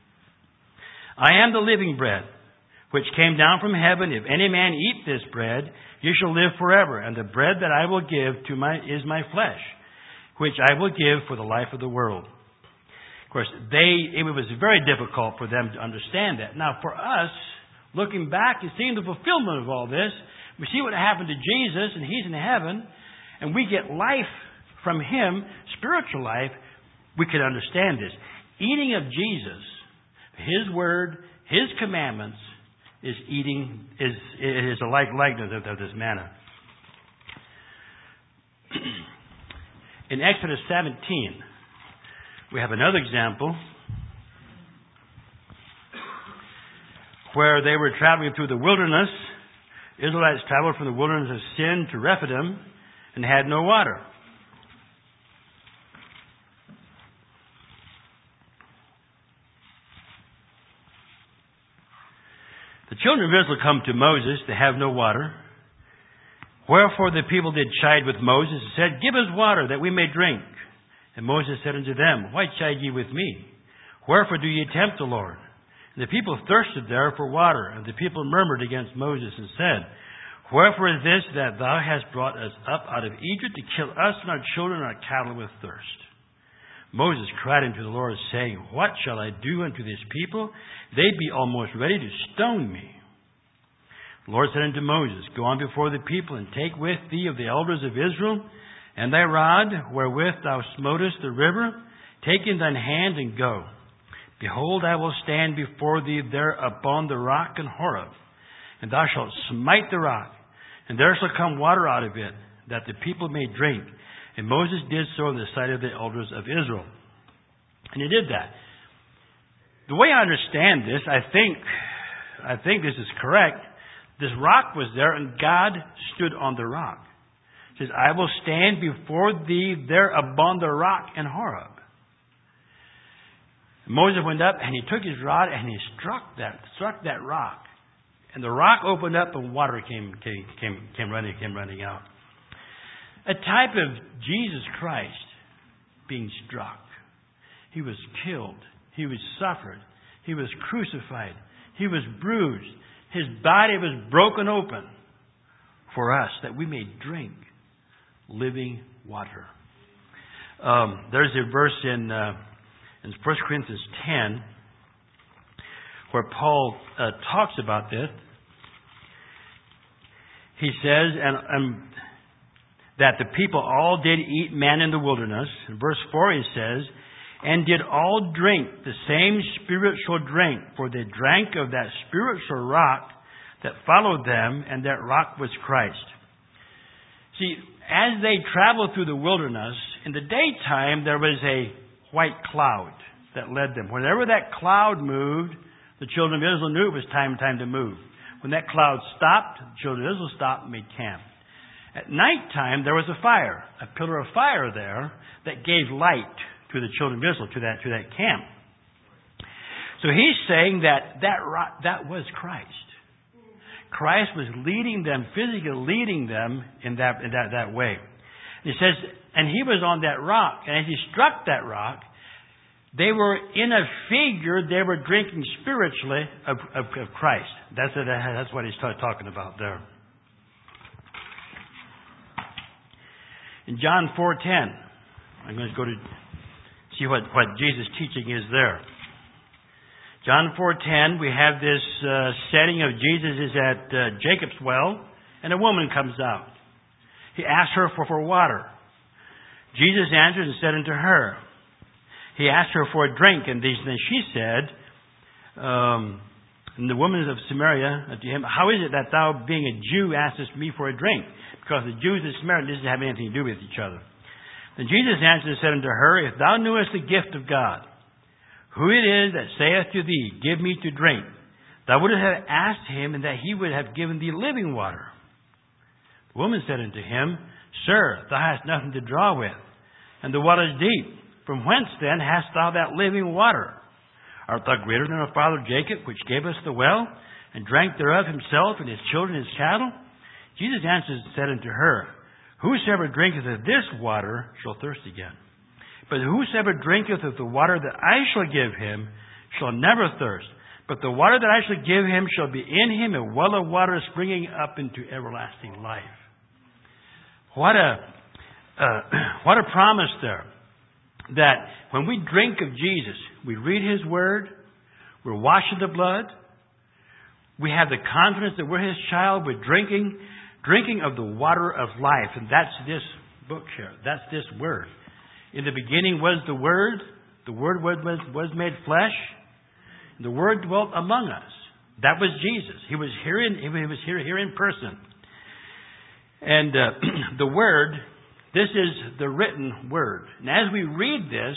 I am the living bread, which came down from heaven. If any man eat this bread, he shall live forever. And the bread that I will give to my is my flesh, which I will give for the life of the world. Of course, they it was very difficult for them to understand that. Now, for us, looking back and seeing the fulfillment of all this, we see what happened to Jesus, and He's in heaven, and we get life from Him, spiritual life. We can understand this. Eating of Jesus, His Word, His commandments, is eating is is a like likeness of, of this manna. In Exodus seventeen, we have another example where they were traveling through the wilderness. Israelites traveled from the wilderness of Sin to Rephidim and had no water. The children of Israel come to Moses. They have no water. Wherefore the people did chide with Moses and said, Give us water that we may drink. And Moses said unto them, Why chide ye with me? Wherefore do ye tempt the Lord? And the people thirsted there for water. And the people murmured against Moses and said, Wherefore is this that thou hast brought us up out of Egypt to kill us and our children and our cattle with thirst? Moses cried unto the Lord, saying, What shall I do unto this people? They be almost ready to stone me. The Lord said unto Moses, Go on before the people, and take with thee of the elders of Israel, and thy rod, wherewith thou smotest the river, take in thine hand, and go. Behold, I will stand before thee there upon the rock in Horeb, and thou shalt smite the rock, and there shall come water out of it, that the people may drink. And Moses did so in the sight of the elders of Israel. And he did that. The way I understand this, I think, I think this is correct. This rock was there, and God stood on the rock. It says, I will stand before thee there upon the rock in Horeb. And Moses went up, and he took his rod, and he struck that, struck that rock. And the rock opened up, and water came, came, came, came running, came running out. A type of Jesus Christ being struck. He was killed. He was suffered. He was crucified. He was bruised. His body was broken open for us that we may drink living water. Um, there's a verse in, uh, in First Corinthians ten where Paul uh, talks about this. He says, and, and that the people all did eat manna in the wilderness. In verse four he says, and did all drink the same spiritual drink, for they drank of that spiritual rock that followed them, and that rock was Christ. See, as they traveled through the wilderness, in the daytime there was a white cloud that led them. Whenever that cloud moved, the children of Israel knew it was time time to move. When that cloud stopped, the children of Israel stopped and made camp. At nighttime, there was a fire, a pillar of fire there that gave light to the children of Israel, to that to that camp. So he's saying that that rock, that was Christ. Christ was leading them, physically leading them in that in that, that way. He says, and he was on that rock, and as he struck that rock, they were in a figure, they were drinking spiritually of, of, of Christ. That's it, that's what he's talking about there. In John four ten, I'm going to go to see what, what Jesus' teaching is there. John four ten, we have this uh, setting of Jesus is at uh, Jacob's well, and a woman comes out. He asks her for, for water. Jesus answered and said unto her, he asked her for a drink, and then she said, um, and the woman of Samaria unto him, how is it that thou, being a Jew, askest me for a drink? Because the Jews and Samaritans didn't have anything to do with each other. Then Jesus answered and said unto her, if thou knewest the gift of God, who it is that saith to thee, give me to drink, thou wouldst have asked him, and that he would have given thee living water. The woman said unto him, Sir, thou hast nothing to draw with, and the water is deep. From whence then hast thou that living water? Art thou greater than our father Jacob, which gave us the well, and drank thereof himself, and his children, and his cattle? Jesus answered and said unto her, Whosoever drinketh of this water shall thirst again. But whosoever drinketh of the water that I shall give him shall never thirst. But the water that I shall give him shall be in him a well of water springing up into everlasting life. What a uh, what a promise there. That when we drink of Jesus, we read His Word, we're washed in the blood, we have the confidence that we're His child, we're drinking, drinking of the water of life. And that's this book here. That's this Word. In the beginning was the Word. The Word was, was, was made flesh. The Word dwelt among us. That was Jesus. He was here in, he was here, here in person. And uh, the Word, this is the written Word. And as we read this,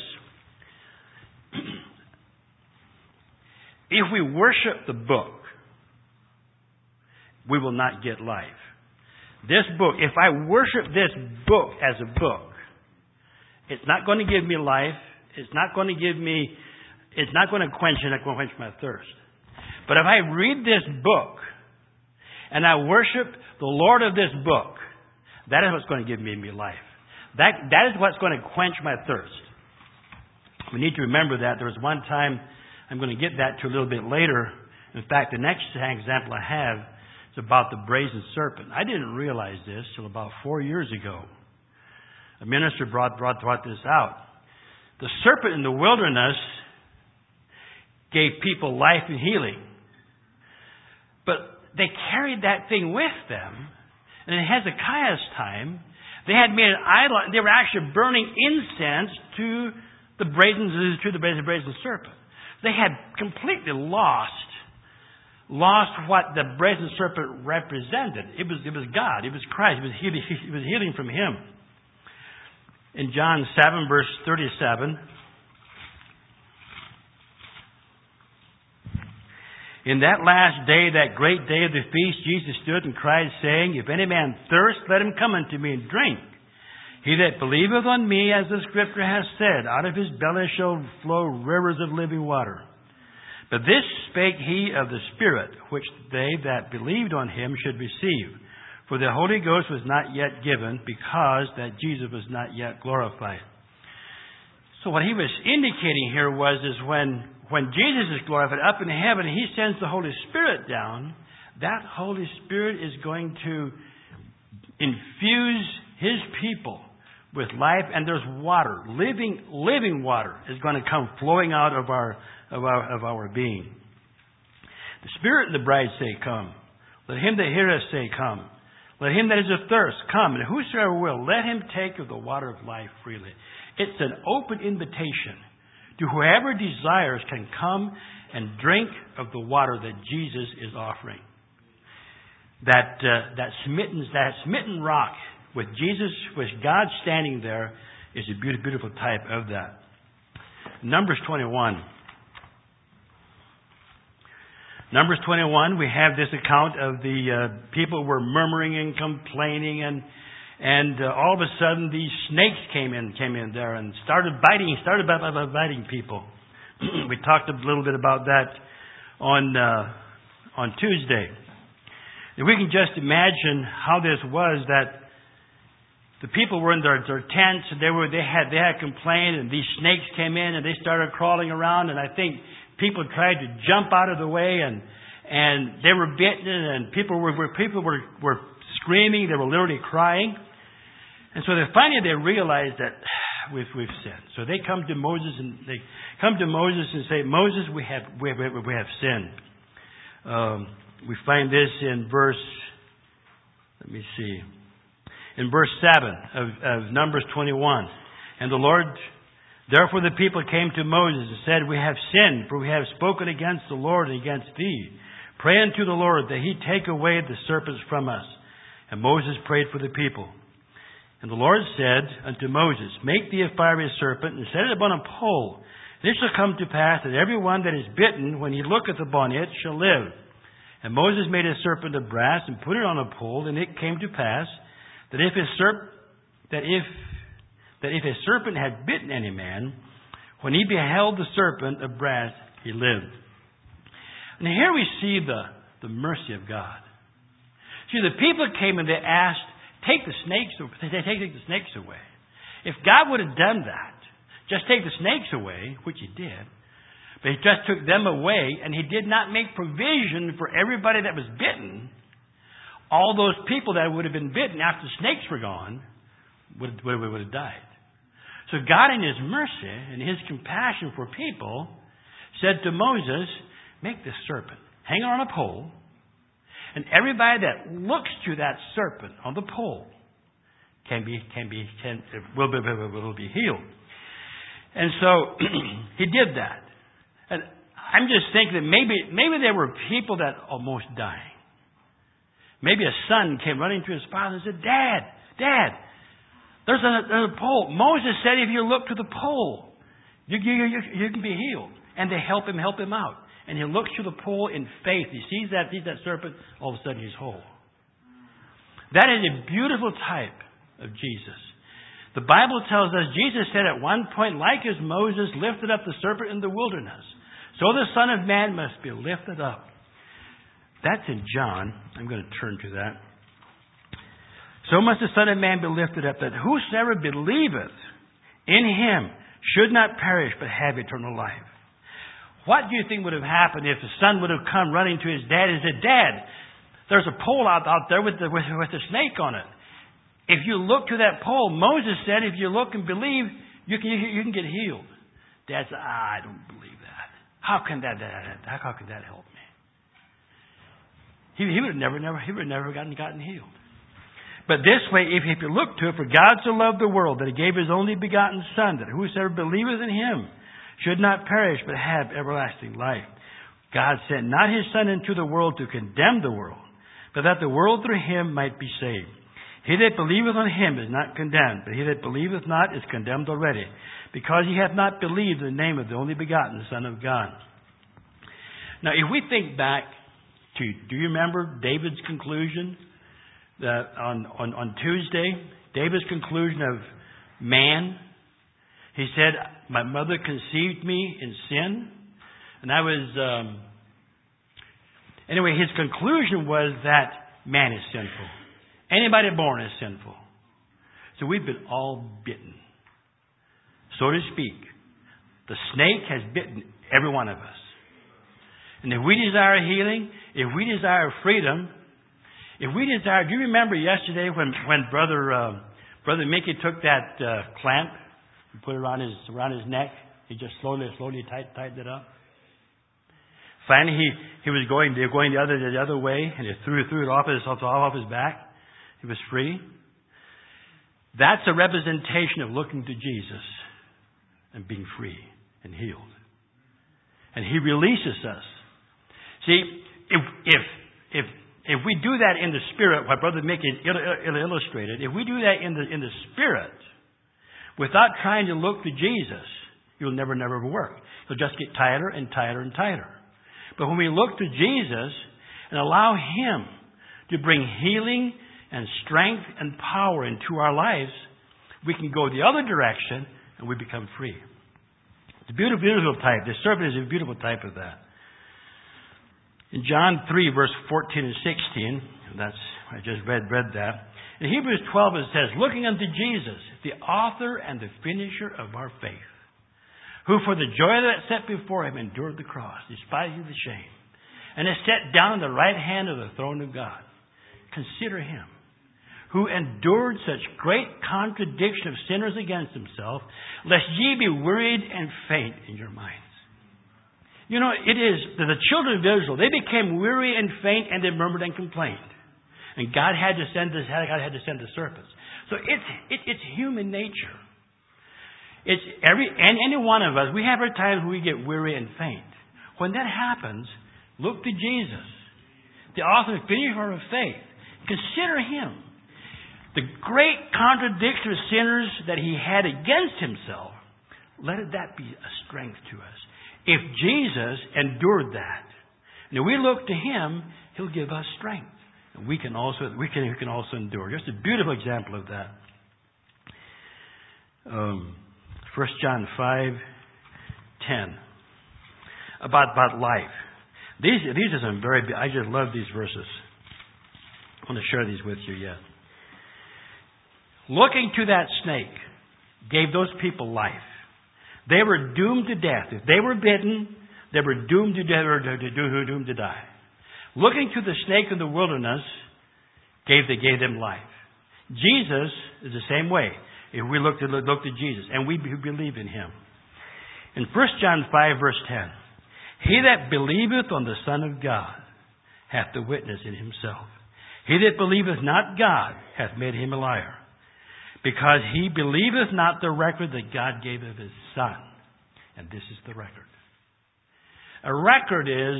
if we worship the book, we will not get life. This book, if I worship this book as a book, it's not going to give me life. It's not going to give me, it's not going to quench, it's not going to quench my thirst. But if I read this book and I worship the Lord of this book, that is what's going to give me, me life. That, that is what's going to quench my thirst. We need to remember that. There was one time, I'm going to get that to a little bit later. In fact, the next example I have is about the brazen serpent. I didn't realize this till about four years ago. A minister brought, brought, brought this out. The serpent in the wilderness gave people life and healing. But they carried that thing with them. And in Hezekiah's time, they had made an idol. They were actually burning incense to the brazen, to the brazen, brazen serpent. They had completely lost, lost what the brazen serpent represented. It was, it was God. It was Christ. It was healing, it was healing from Him. In John seven, verse thirty-seven, in that last day, that great day of the feast, Jesus stood and cried, saying, If any man thirst, let him come unto me and drink. He that believeth on me, as the Scripture has said, out of his belly shall flow rivers of living water. But this spake he of the Spirit, which they that believed on him should receive. For the Holy Ghost was not yet given, because that Jesus was not yet glorified. So what he was indicating here was, is when, when Jesus is glorified up in heaven, He sends the Holy Spirit down, that Holy Spirit is going to infuse His people with life, and there's water, living, living water is going to come flowing out of our, of our, of our being. The Spirit and the bride say, Come. Let him that heareth say, Come. Let him that is athirst come, and whosoever will, let him take of the water of life freely. It's an open invitation to whoever desires can come and drink of the water that Jesus is offering. That uh, that smitten that smitten rock with Jesus, with God standing there, is a beautiful, beautiful type of that. Numbers twenty-one. Numbers twenty-one, we have this account of the uh, people were murmuring and complaining, and and uh, all of a sudden these snakes came in, came in there and started biting, started by, by, by biting people. We talked a little bit about that on uh, on Tuesday. And we can just imagine how this was, that the people were in their, their tents, and they were they had they had complained, and these snakes came in and they started crawling around, and I think people tried to jump out of the way, and and they were bitten, and people were, were people were, were screaming. They were literally crying. And so they finally they realized that we've we've sinned. So they come to Moses and they come to Moses and say, Moses, we have we have, we have sinned. Um, we find this in verse. Let me see. In verse seven of, of Numbers twenty-one, and the Lord. Therefore the people came to Moses and said, We have sinned, for we have spoken against the Lord and against thee. Pray unto the Lord that He take away the serpents from us. And Moses prayed for the people. And the Lord said unto Moses, Make thee a fiery serpent, and set it upon a pole, This shall come to pass that every one that is bitten, when he looketh upon it, shall live. And Moses made a serpent of brass and put it on a pole, and it came to pass that if a serp that if that if a serpent had bitten any man, when he beheld the serpent of brass, he lived. And here we see the, the mercy of God. See, the people came and they asked, take the snakes, take, take the snakes away. If God would have done that, just take the snakes away, which he did, but he just took them away, and he did not make provision for everybody that was bitten. All those people that would have been bitten after the snakes were gone would, would, would have died. So God, in his mercy and his compassion for people, said to Moses, make this serpent, hang it on a pole, and everybody that looks to that serpent on the pole can be can be can will be will be healed. And so he did that. And I'm just thinking that maybe maybe there were people that almost dying. Maybe a son came running to his father and said, Dad, Dad, there's a, there's a pole. Moses said if you look to the pole, you, you, you, you can be healed. And they help him, help him out. And he looks to the pole in faith. He sees that, sees that serpent, all of a sudden he's whole. That is a beautiful type of Jesus. The Bible tells us Jesus said at one point, like as Moses lifted up the serpent in the wilderness, so the Son of Man must be lifted up. That's in John. I'm going to turn to that. So must the Son of Man be lifted up, that whosoever believeth in him should not perish, but have eternal life. What do you think would have happened if the son would have come running to his dad and said, Dad, there's a pole out, out there with the, with, with a snake on it. If you look to that pole, Moses said, if you look and believe, you can, you, you can get healed. Dad said, ah, I don't believe that. How can that, that, that how can that help me? He, he would have never, never, he would have never gotten, gotten healed. But this way, if, if you look to it, for God so loved the world that he gave his only begotten Son, that whosoever believeth in him should not perish, but have everlasting life. God sent not his Son into the world to condemn the world, but that the world through him might be saved. He that believeth on him is not condemned, but he that believeth not is condemned already, because he hath not believed in the name of the only begotten Son of God. Now, if we think back to, do you remember David's conclusion that on, on, on Tuesday? David's conclusion of man. He said, my mother conceived me in sin. And I was, um, anyway, his conclusion was that man is sinful. Anybody born is sinful. So we've been all bitten, so to speak. The snake has bitten every one of us. And if we desire healing, if we desire freedom, if we desire, do you remember yesterday when, when Brother uh, Brother Mickey took that uh, clamp and put it around his around his neck? He just slowly, slowly tight, tightened it up. Finally, he, he was going, they were going the other the other way, and he threw threw it off his off his back. He was free. That's a representation of looking to Jesus and being free and healed. And he releases us. See, if if if if we do that in the spirit, what Brother Mickey illustrated, if we do that in the in the spirit, without trying to look to Jesus, you'll never, never work. You'll just get tighter and tighter and tighter. But when we look to Jesus and allow him to bring healing and strength and power into our lives, we can go the other direction and we become free. It's a beautiful, beautiful type. The serpent is a beautiful type of that. In John three, verse fourteen and sixteen, that's, I just read, read that. In Hebrews twelve, it says, looking unto Jesus, the author and the finisher of our faith, who for the joy that set before him endured the cross, despising the shame, and is set down on the right hand of the throne of God. Consider him, who endured such great contradiction of sinners against himself, lest ye be wearied and faint in your minds. You know, it is that the children of Israel, they became weary and faint, and they murmured and complained. And God had to send this, God had to send the serpents. So it's it, it's human nature. It's every and any one of us, we have our times when we get weary and faint. When that happens, look to Jesus, the author and finisher of faith. Consider him. The great contradiction of sinners that he had against himself, Let it, that be a strength to us. If Jesus endured that, and if we look to Him, He'll give us strength. And we can also we can we can also endure. Just a beautiful example of that. Um, First John five ten about about life. These these are some very. I just love these verses. I want to share these with you. Yeah. Looking to that snake gave those people life. They were doomed to death. If they were bitten, they were doomed to death or to, to, to, doomed to die. Looking to the snake in the wilderness gave they gave them life. Jesus is the same way. If we look to look to Jesus and we believe in Him. In First John five verse ten, he that believeth on the Son of God hath the witness in himself. He that believeth not God hath made him a liar, because he believeth not the record that God gave of His Son. And this is the record. A record is,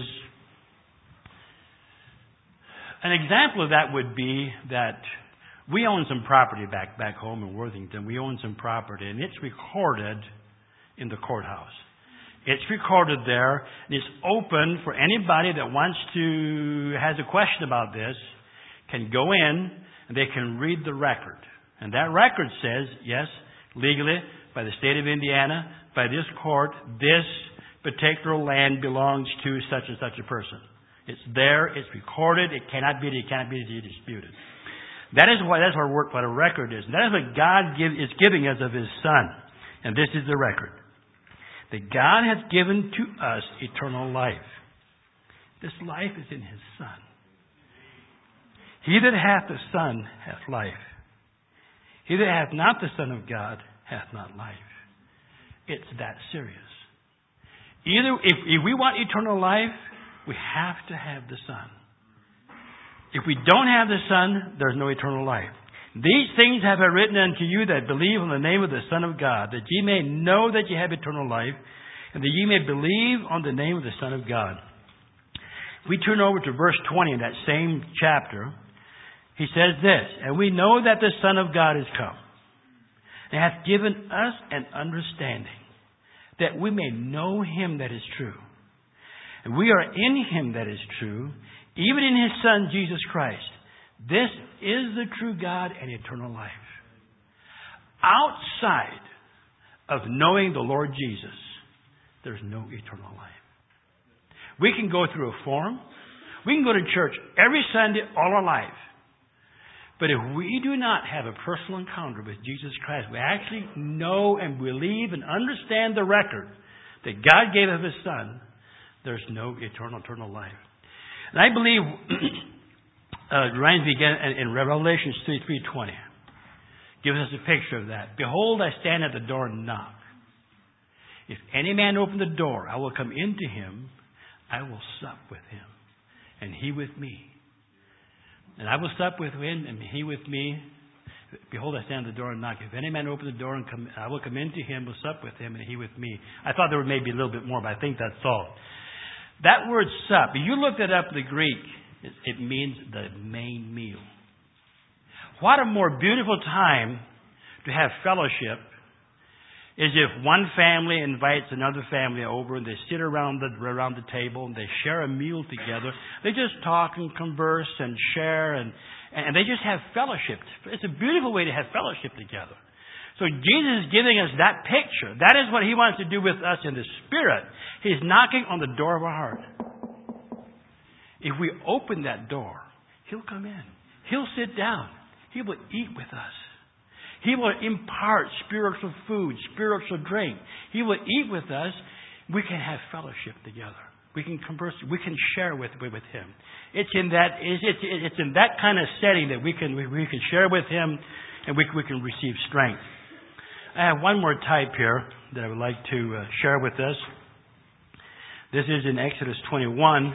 an example of that would be that we own some property back, back home in Worthington. We own some property, and it's recorded in the courthouse. It's recorded there, and it's open for anybody that wants to, has a question about this, can go in, and they can read the record. And that record says, yes, legally, by the state of Indiana, by this court, this particular land belongs to such and such a person. It's there, it's recorded, it cannot be, it cannot be disputed. That is why, that's what work, what a record is. And that is what God give, is giving us of His Son. And this is the record. That God hath given to us eternal life. This life is in His Son. He that hath the Son hath life. He that hath not the Son of God hath not life. It's that serious. Either if, if we want eternal life, we have to have the Son. If we don't have the Son, there's no eternal life. These things have I written unto you that believe on the name of the Son of God, that ye may know that ye have eternal life, and that ye may believe on the name of the Son of God. We turn over to verse twenty in that same chapter. He says this, and we know that the Son of God is come, and hath given us an understanding, that we may know Him that is true. And we are in Him that is true, even in His Son, Jesus Christ. This is the true God and eternal life. Outside of knowing the Lord Jesus, there's no eternal life. We can go through a form. We can go to church every Sunday all our life. But if we do not have a personal encounter with Jesus Christ, we actually know and believe and understand the record that God gave of His Son, there's no eternal, eternal life. And I believe uh, Ryan began in Revelation three twenty gives us a picture of that. Behold, I stand at the door and knock. If any man open the door, I will come into him. I will sup with him, and he with me. And I will sup with him, and he with me. Behold, I stand at the door and knock. If any man open the door, and come, I will come into him, will sup with him, and he with me. I thought there may be a little bit more, but I think that's all. That word sup, if you looked it up in the Greek, it, it means the main meal. What a more beautiful time to have fellowship is if one family invites another family over and they sit around the around the table and they share a meal together. They just talk and converse and share and, and they just have fellowship. It's a beautiful way to have fellowship together. So Jesus is giving us that picture. That is what He wants to do with us in the Spirit. He's knocking on the door of our heart. If we open that door, He'll come in. He'll sit down. He will eat with us. He will impart spiritual food, spiritual drink. He will eat with us. We can have fellowship together. We can converse. We can share with with Him. It's in that it's it's in that kind of setting that we can we, we can share with Him, and we we can receive strength. I have one more type here that I would like to uh, share with us. This is in Exodus twenty-one.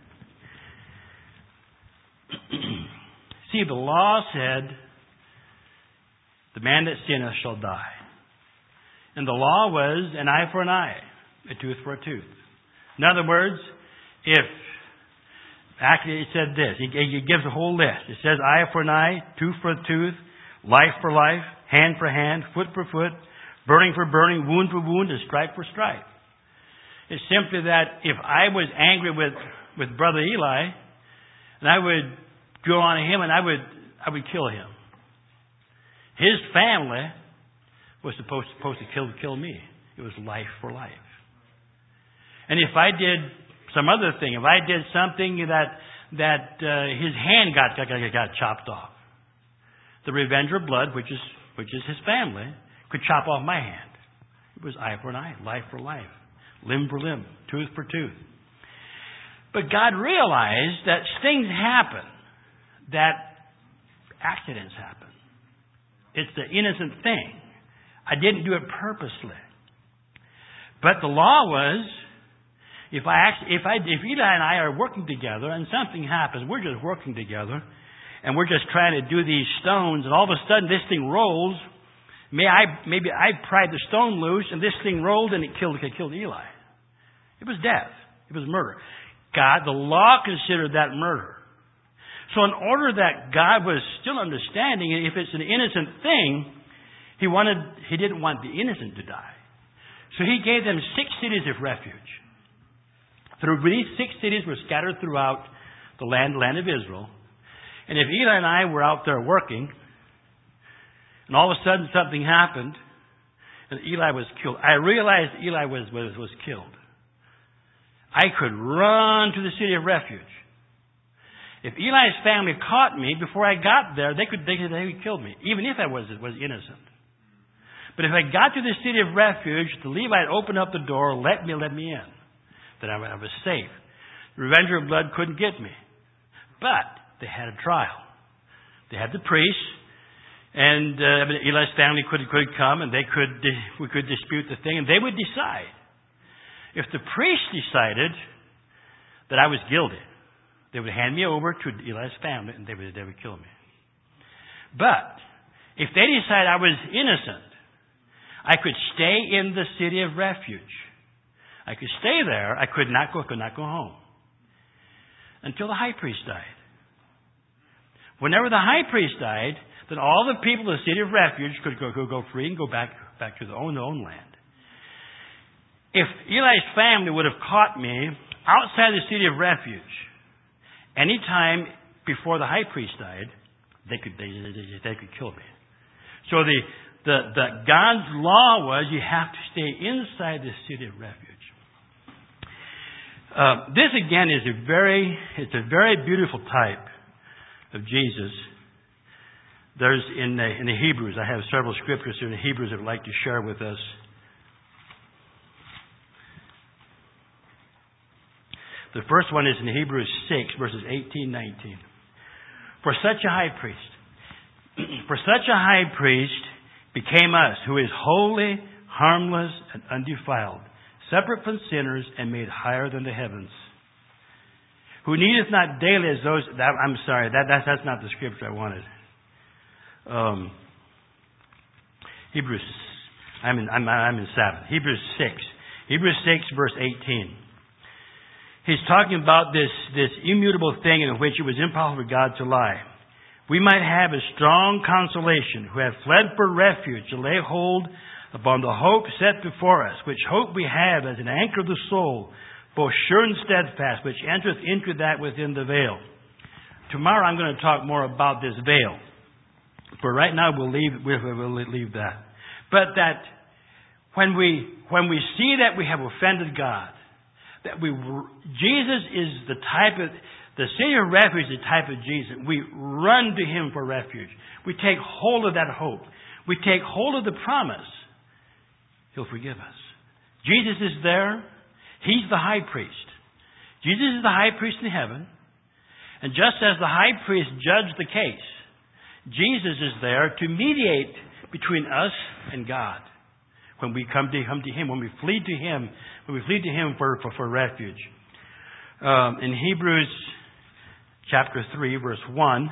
See, the law said, the man that sinneth shall die. And the law was an eye for an eye, a tooth for a tooth. In other words, if, actually it said this, he gives a whole list. It says eye for an eye, tooth for a tooth, life for life, hand for hand, foot for foot, Burning for burning, wound for wound, and stripe for stripe. It's simply that if I was angry with, with Brother Eli, and I would go on to him and I would I would kill him. His family was supposed, supposed to kill kill me. It was life for life. And if I did some other thing, if I did something that that uh, his hand got, got got chopped off, the revenger of blood, which is which is his family, could chop off my hand. It was eye for an eye, life for life, limb for limb, tooth for tooth. But God realized that things happen, that accidents happen. It's the innocent thing. I didn't do it purposely. But the law was, if I actually, if I, if Eli and I are working together and something happens, we're just working together, and we're just trying to do these stones, and all of a sudden this thing rolls. May I, maybe I pried the stone loose, and this thing rolled, and it killed, it killed Eli. It was death. It was murder. God, the law considered that murder. So in order that God was still understanding, if it's an innocent thing, He wanted, He didn't want the innocent to die. So He gave them six cities of refuge. Through these six cities were scattered throughout the land, land of Israel. And if Eli and I were out there working, and all of a sudden something happened, and Eli was killed, I realized Eli was, was, was killed. I could run to the city of refuge. If Eli's family caught me before I got there, they could they could, they could kill me, even if I was was innocent. But if I got to the city of refuge, the Levite opened up the door, let me let me in, then I, I was safe. The revenger of blood couldn't get me, but they had a trial. They had the priest, and uh, Eli's family could could come, and they could we could dispute the thing, and they would decide. If the priest decided that I was guilty, they would hand me over to Eli's family, and they would, they would kill me. But if they decided I was innocent, I could stay in the city of refuge. I could stay there. I could not go, could not go home until the high priest died. Whenever the high priest died, then all the people of the city of refuge could go, could go free and go back, back to their own, their own land. If Eli's family would have caught me outside the city of refuge, any time before the high priest died, they could they, they, they could kill me. So the, the the God's law was you have to stay inside the city of refuge. Uh, this again is a very it's a very beautiful type of Jesus. There's in the, in the Hebrews. I have several scriptures in the Hebrews I would like to share with us. The first one is in Hebrews six, verses eighteen, nineteen. For such a high priest, for such a high priest became us, who is holy, harmless, and undefiled, separate from sinners, and made higher than the heavens. Who needeth not daily as those. That, I'm sorry, that, that that's not the scripture I wanted. Um, Hebrews. I'm in. I'm, I'm in seven. Hebrews six. Hebrews six, verse eighteen. He's talking about this, this immutable thing in which it was impossible for God to lie. We might have a strong consolation, who have fled for refuge to lay hold upon the hope set before us, which hope we have as an anchor of the soul, both sure and steadfast, which entereth into that within the veil. Tomorrow I'm going to talk more about this veil. But right now we'll leave, we'll leave that. But that when we, when we see that we have offended God, that we, Jesus is the type of, the city of refuge is the type of Jesus. We run to Him for refuge. We take hold of that hope. We take hold of the promise. He'll forgive us. Jesus is there. He's the high priest. Jesus is the high priest in heaven. And just as the high priest judged the case, Jesus is there to mediate between us and God. When we come to, come to Him, when we flee to Him, when we flee to Him for, for, for refuge. Um, in Hebrews chapter three, verse one,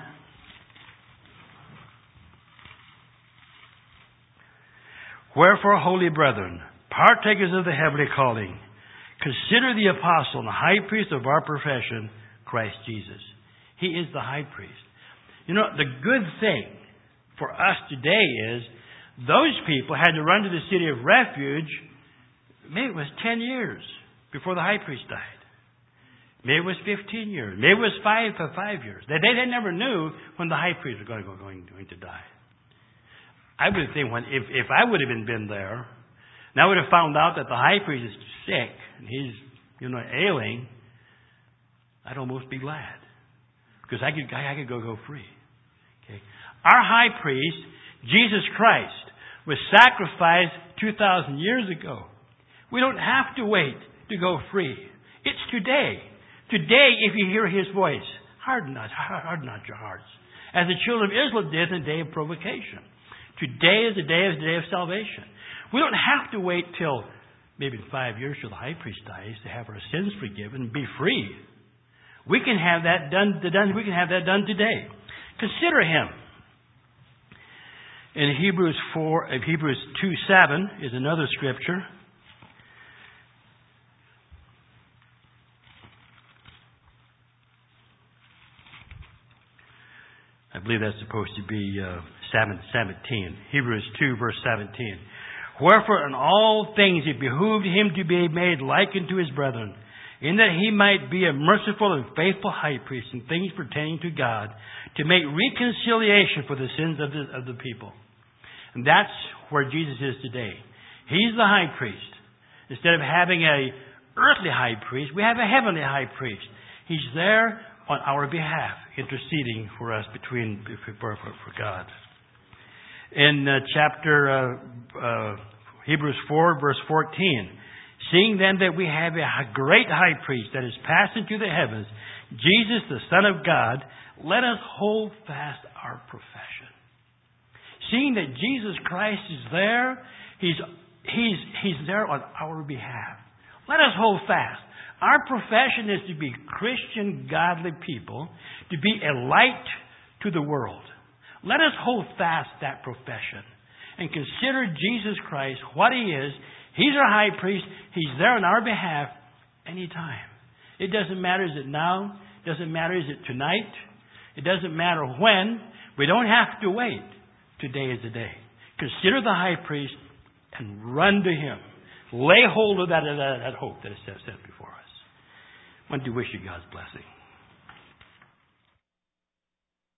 wherefore, holy brethren, partakers of the heavenly calling, consider the apostle and the high priest of our profession, Christ Jesus. He is the high priest. You know, the good thing for us today is Those people had to run to the city of refuge. Maybe it was ten years before the high priest died. Maybe it was fifteen years. Maybe it was five for five years. They, they, they never knew when the high priest was going to, go, going, going to die. I would think when if, if I would have been, been there, and I would have found out that the high priest is sick and he's, you know, ailing, I'd almost be glad. Because I could I could go go free. Okay. Our high priest, Jesus Christ, was sacrificed two thousand years ago. We don't have to wait to go free. It's today. Today, if you hear His voice, harden not, harden not your hearts. As the children of Israel did in the day of provocation. Today is the day of the day of salvation. We don't have to wait till maybe five years till the high priest dies to have our sins forgiven and be free. We can have that done. done we can have that done today. Consider Him. In Hebrews four, Hebrews two seven is another scripture. I believe that's supposed to be uh, seventeen. Hebrews two, verse seventeen. Wherefore in all things it behooved Him to be made like unto His brethren, in that He might be a merciful and faithful high priest in things pertaining to God, to make reconciliation for the sins of the, of the people. And that's where Jesus is today. He's the high priest. Instead of having a earthly high priest, we have a heavenly high priest. He's there on our behalf, interceding for us between for, for, for God. In uh, chapter uh, uh, Hebrews four, verse fourteen, seeing then that we have a great high priest that is passed into the heavens, Jesus, the Son of God, let us hold fast our profession. Seeing that Jesus Christ is there, He's He's He's there on our behalf. Let us hold fast. Our profession is to be Christian, godly people, to be a light to the world. Let us hold fast that profession and consider Jesus Christ, what He is. He's our high priest. He's there on our behalf anytime. It doesn't matter, is it now? It doesn't matter, is it tonight? It doesn't matter when. We don't have to wait. Today is the day. Consider the high priest and run to Him. Lay hold of that, that, that hope that is set before us. I want to wish you God's blessing.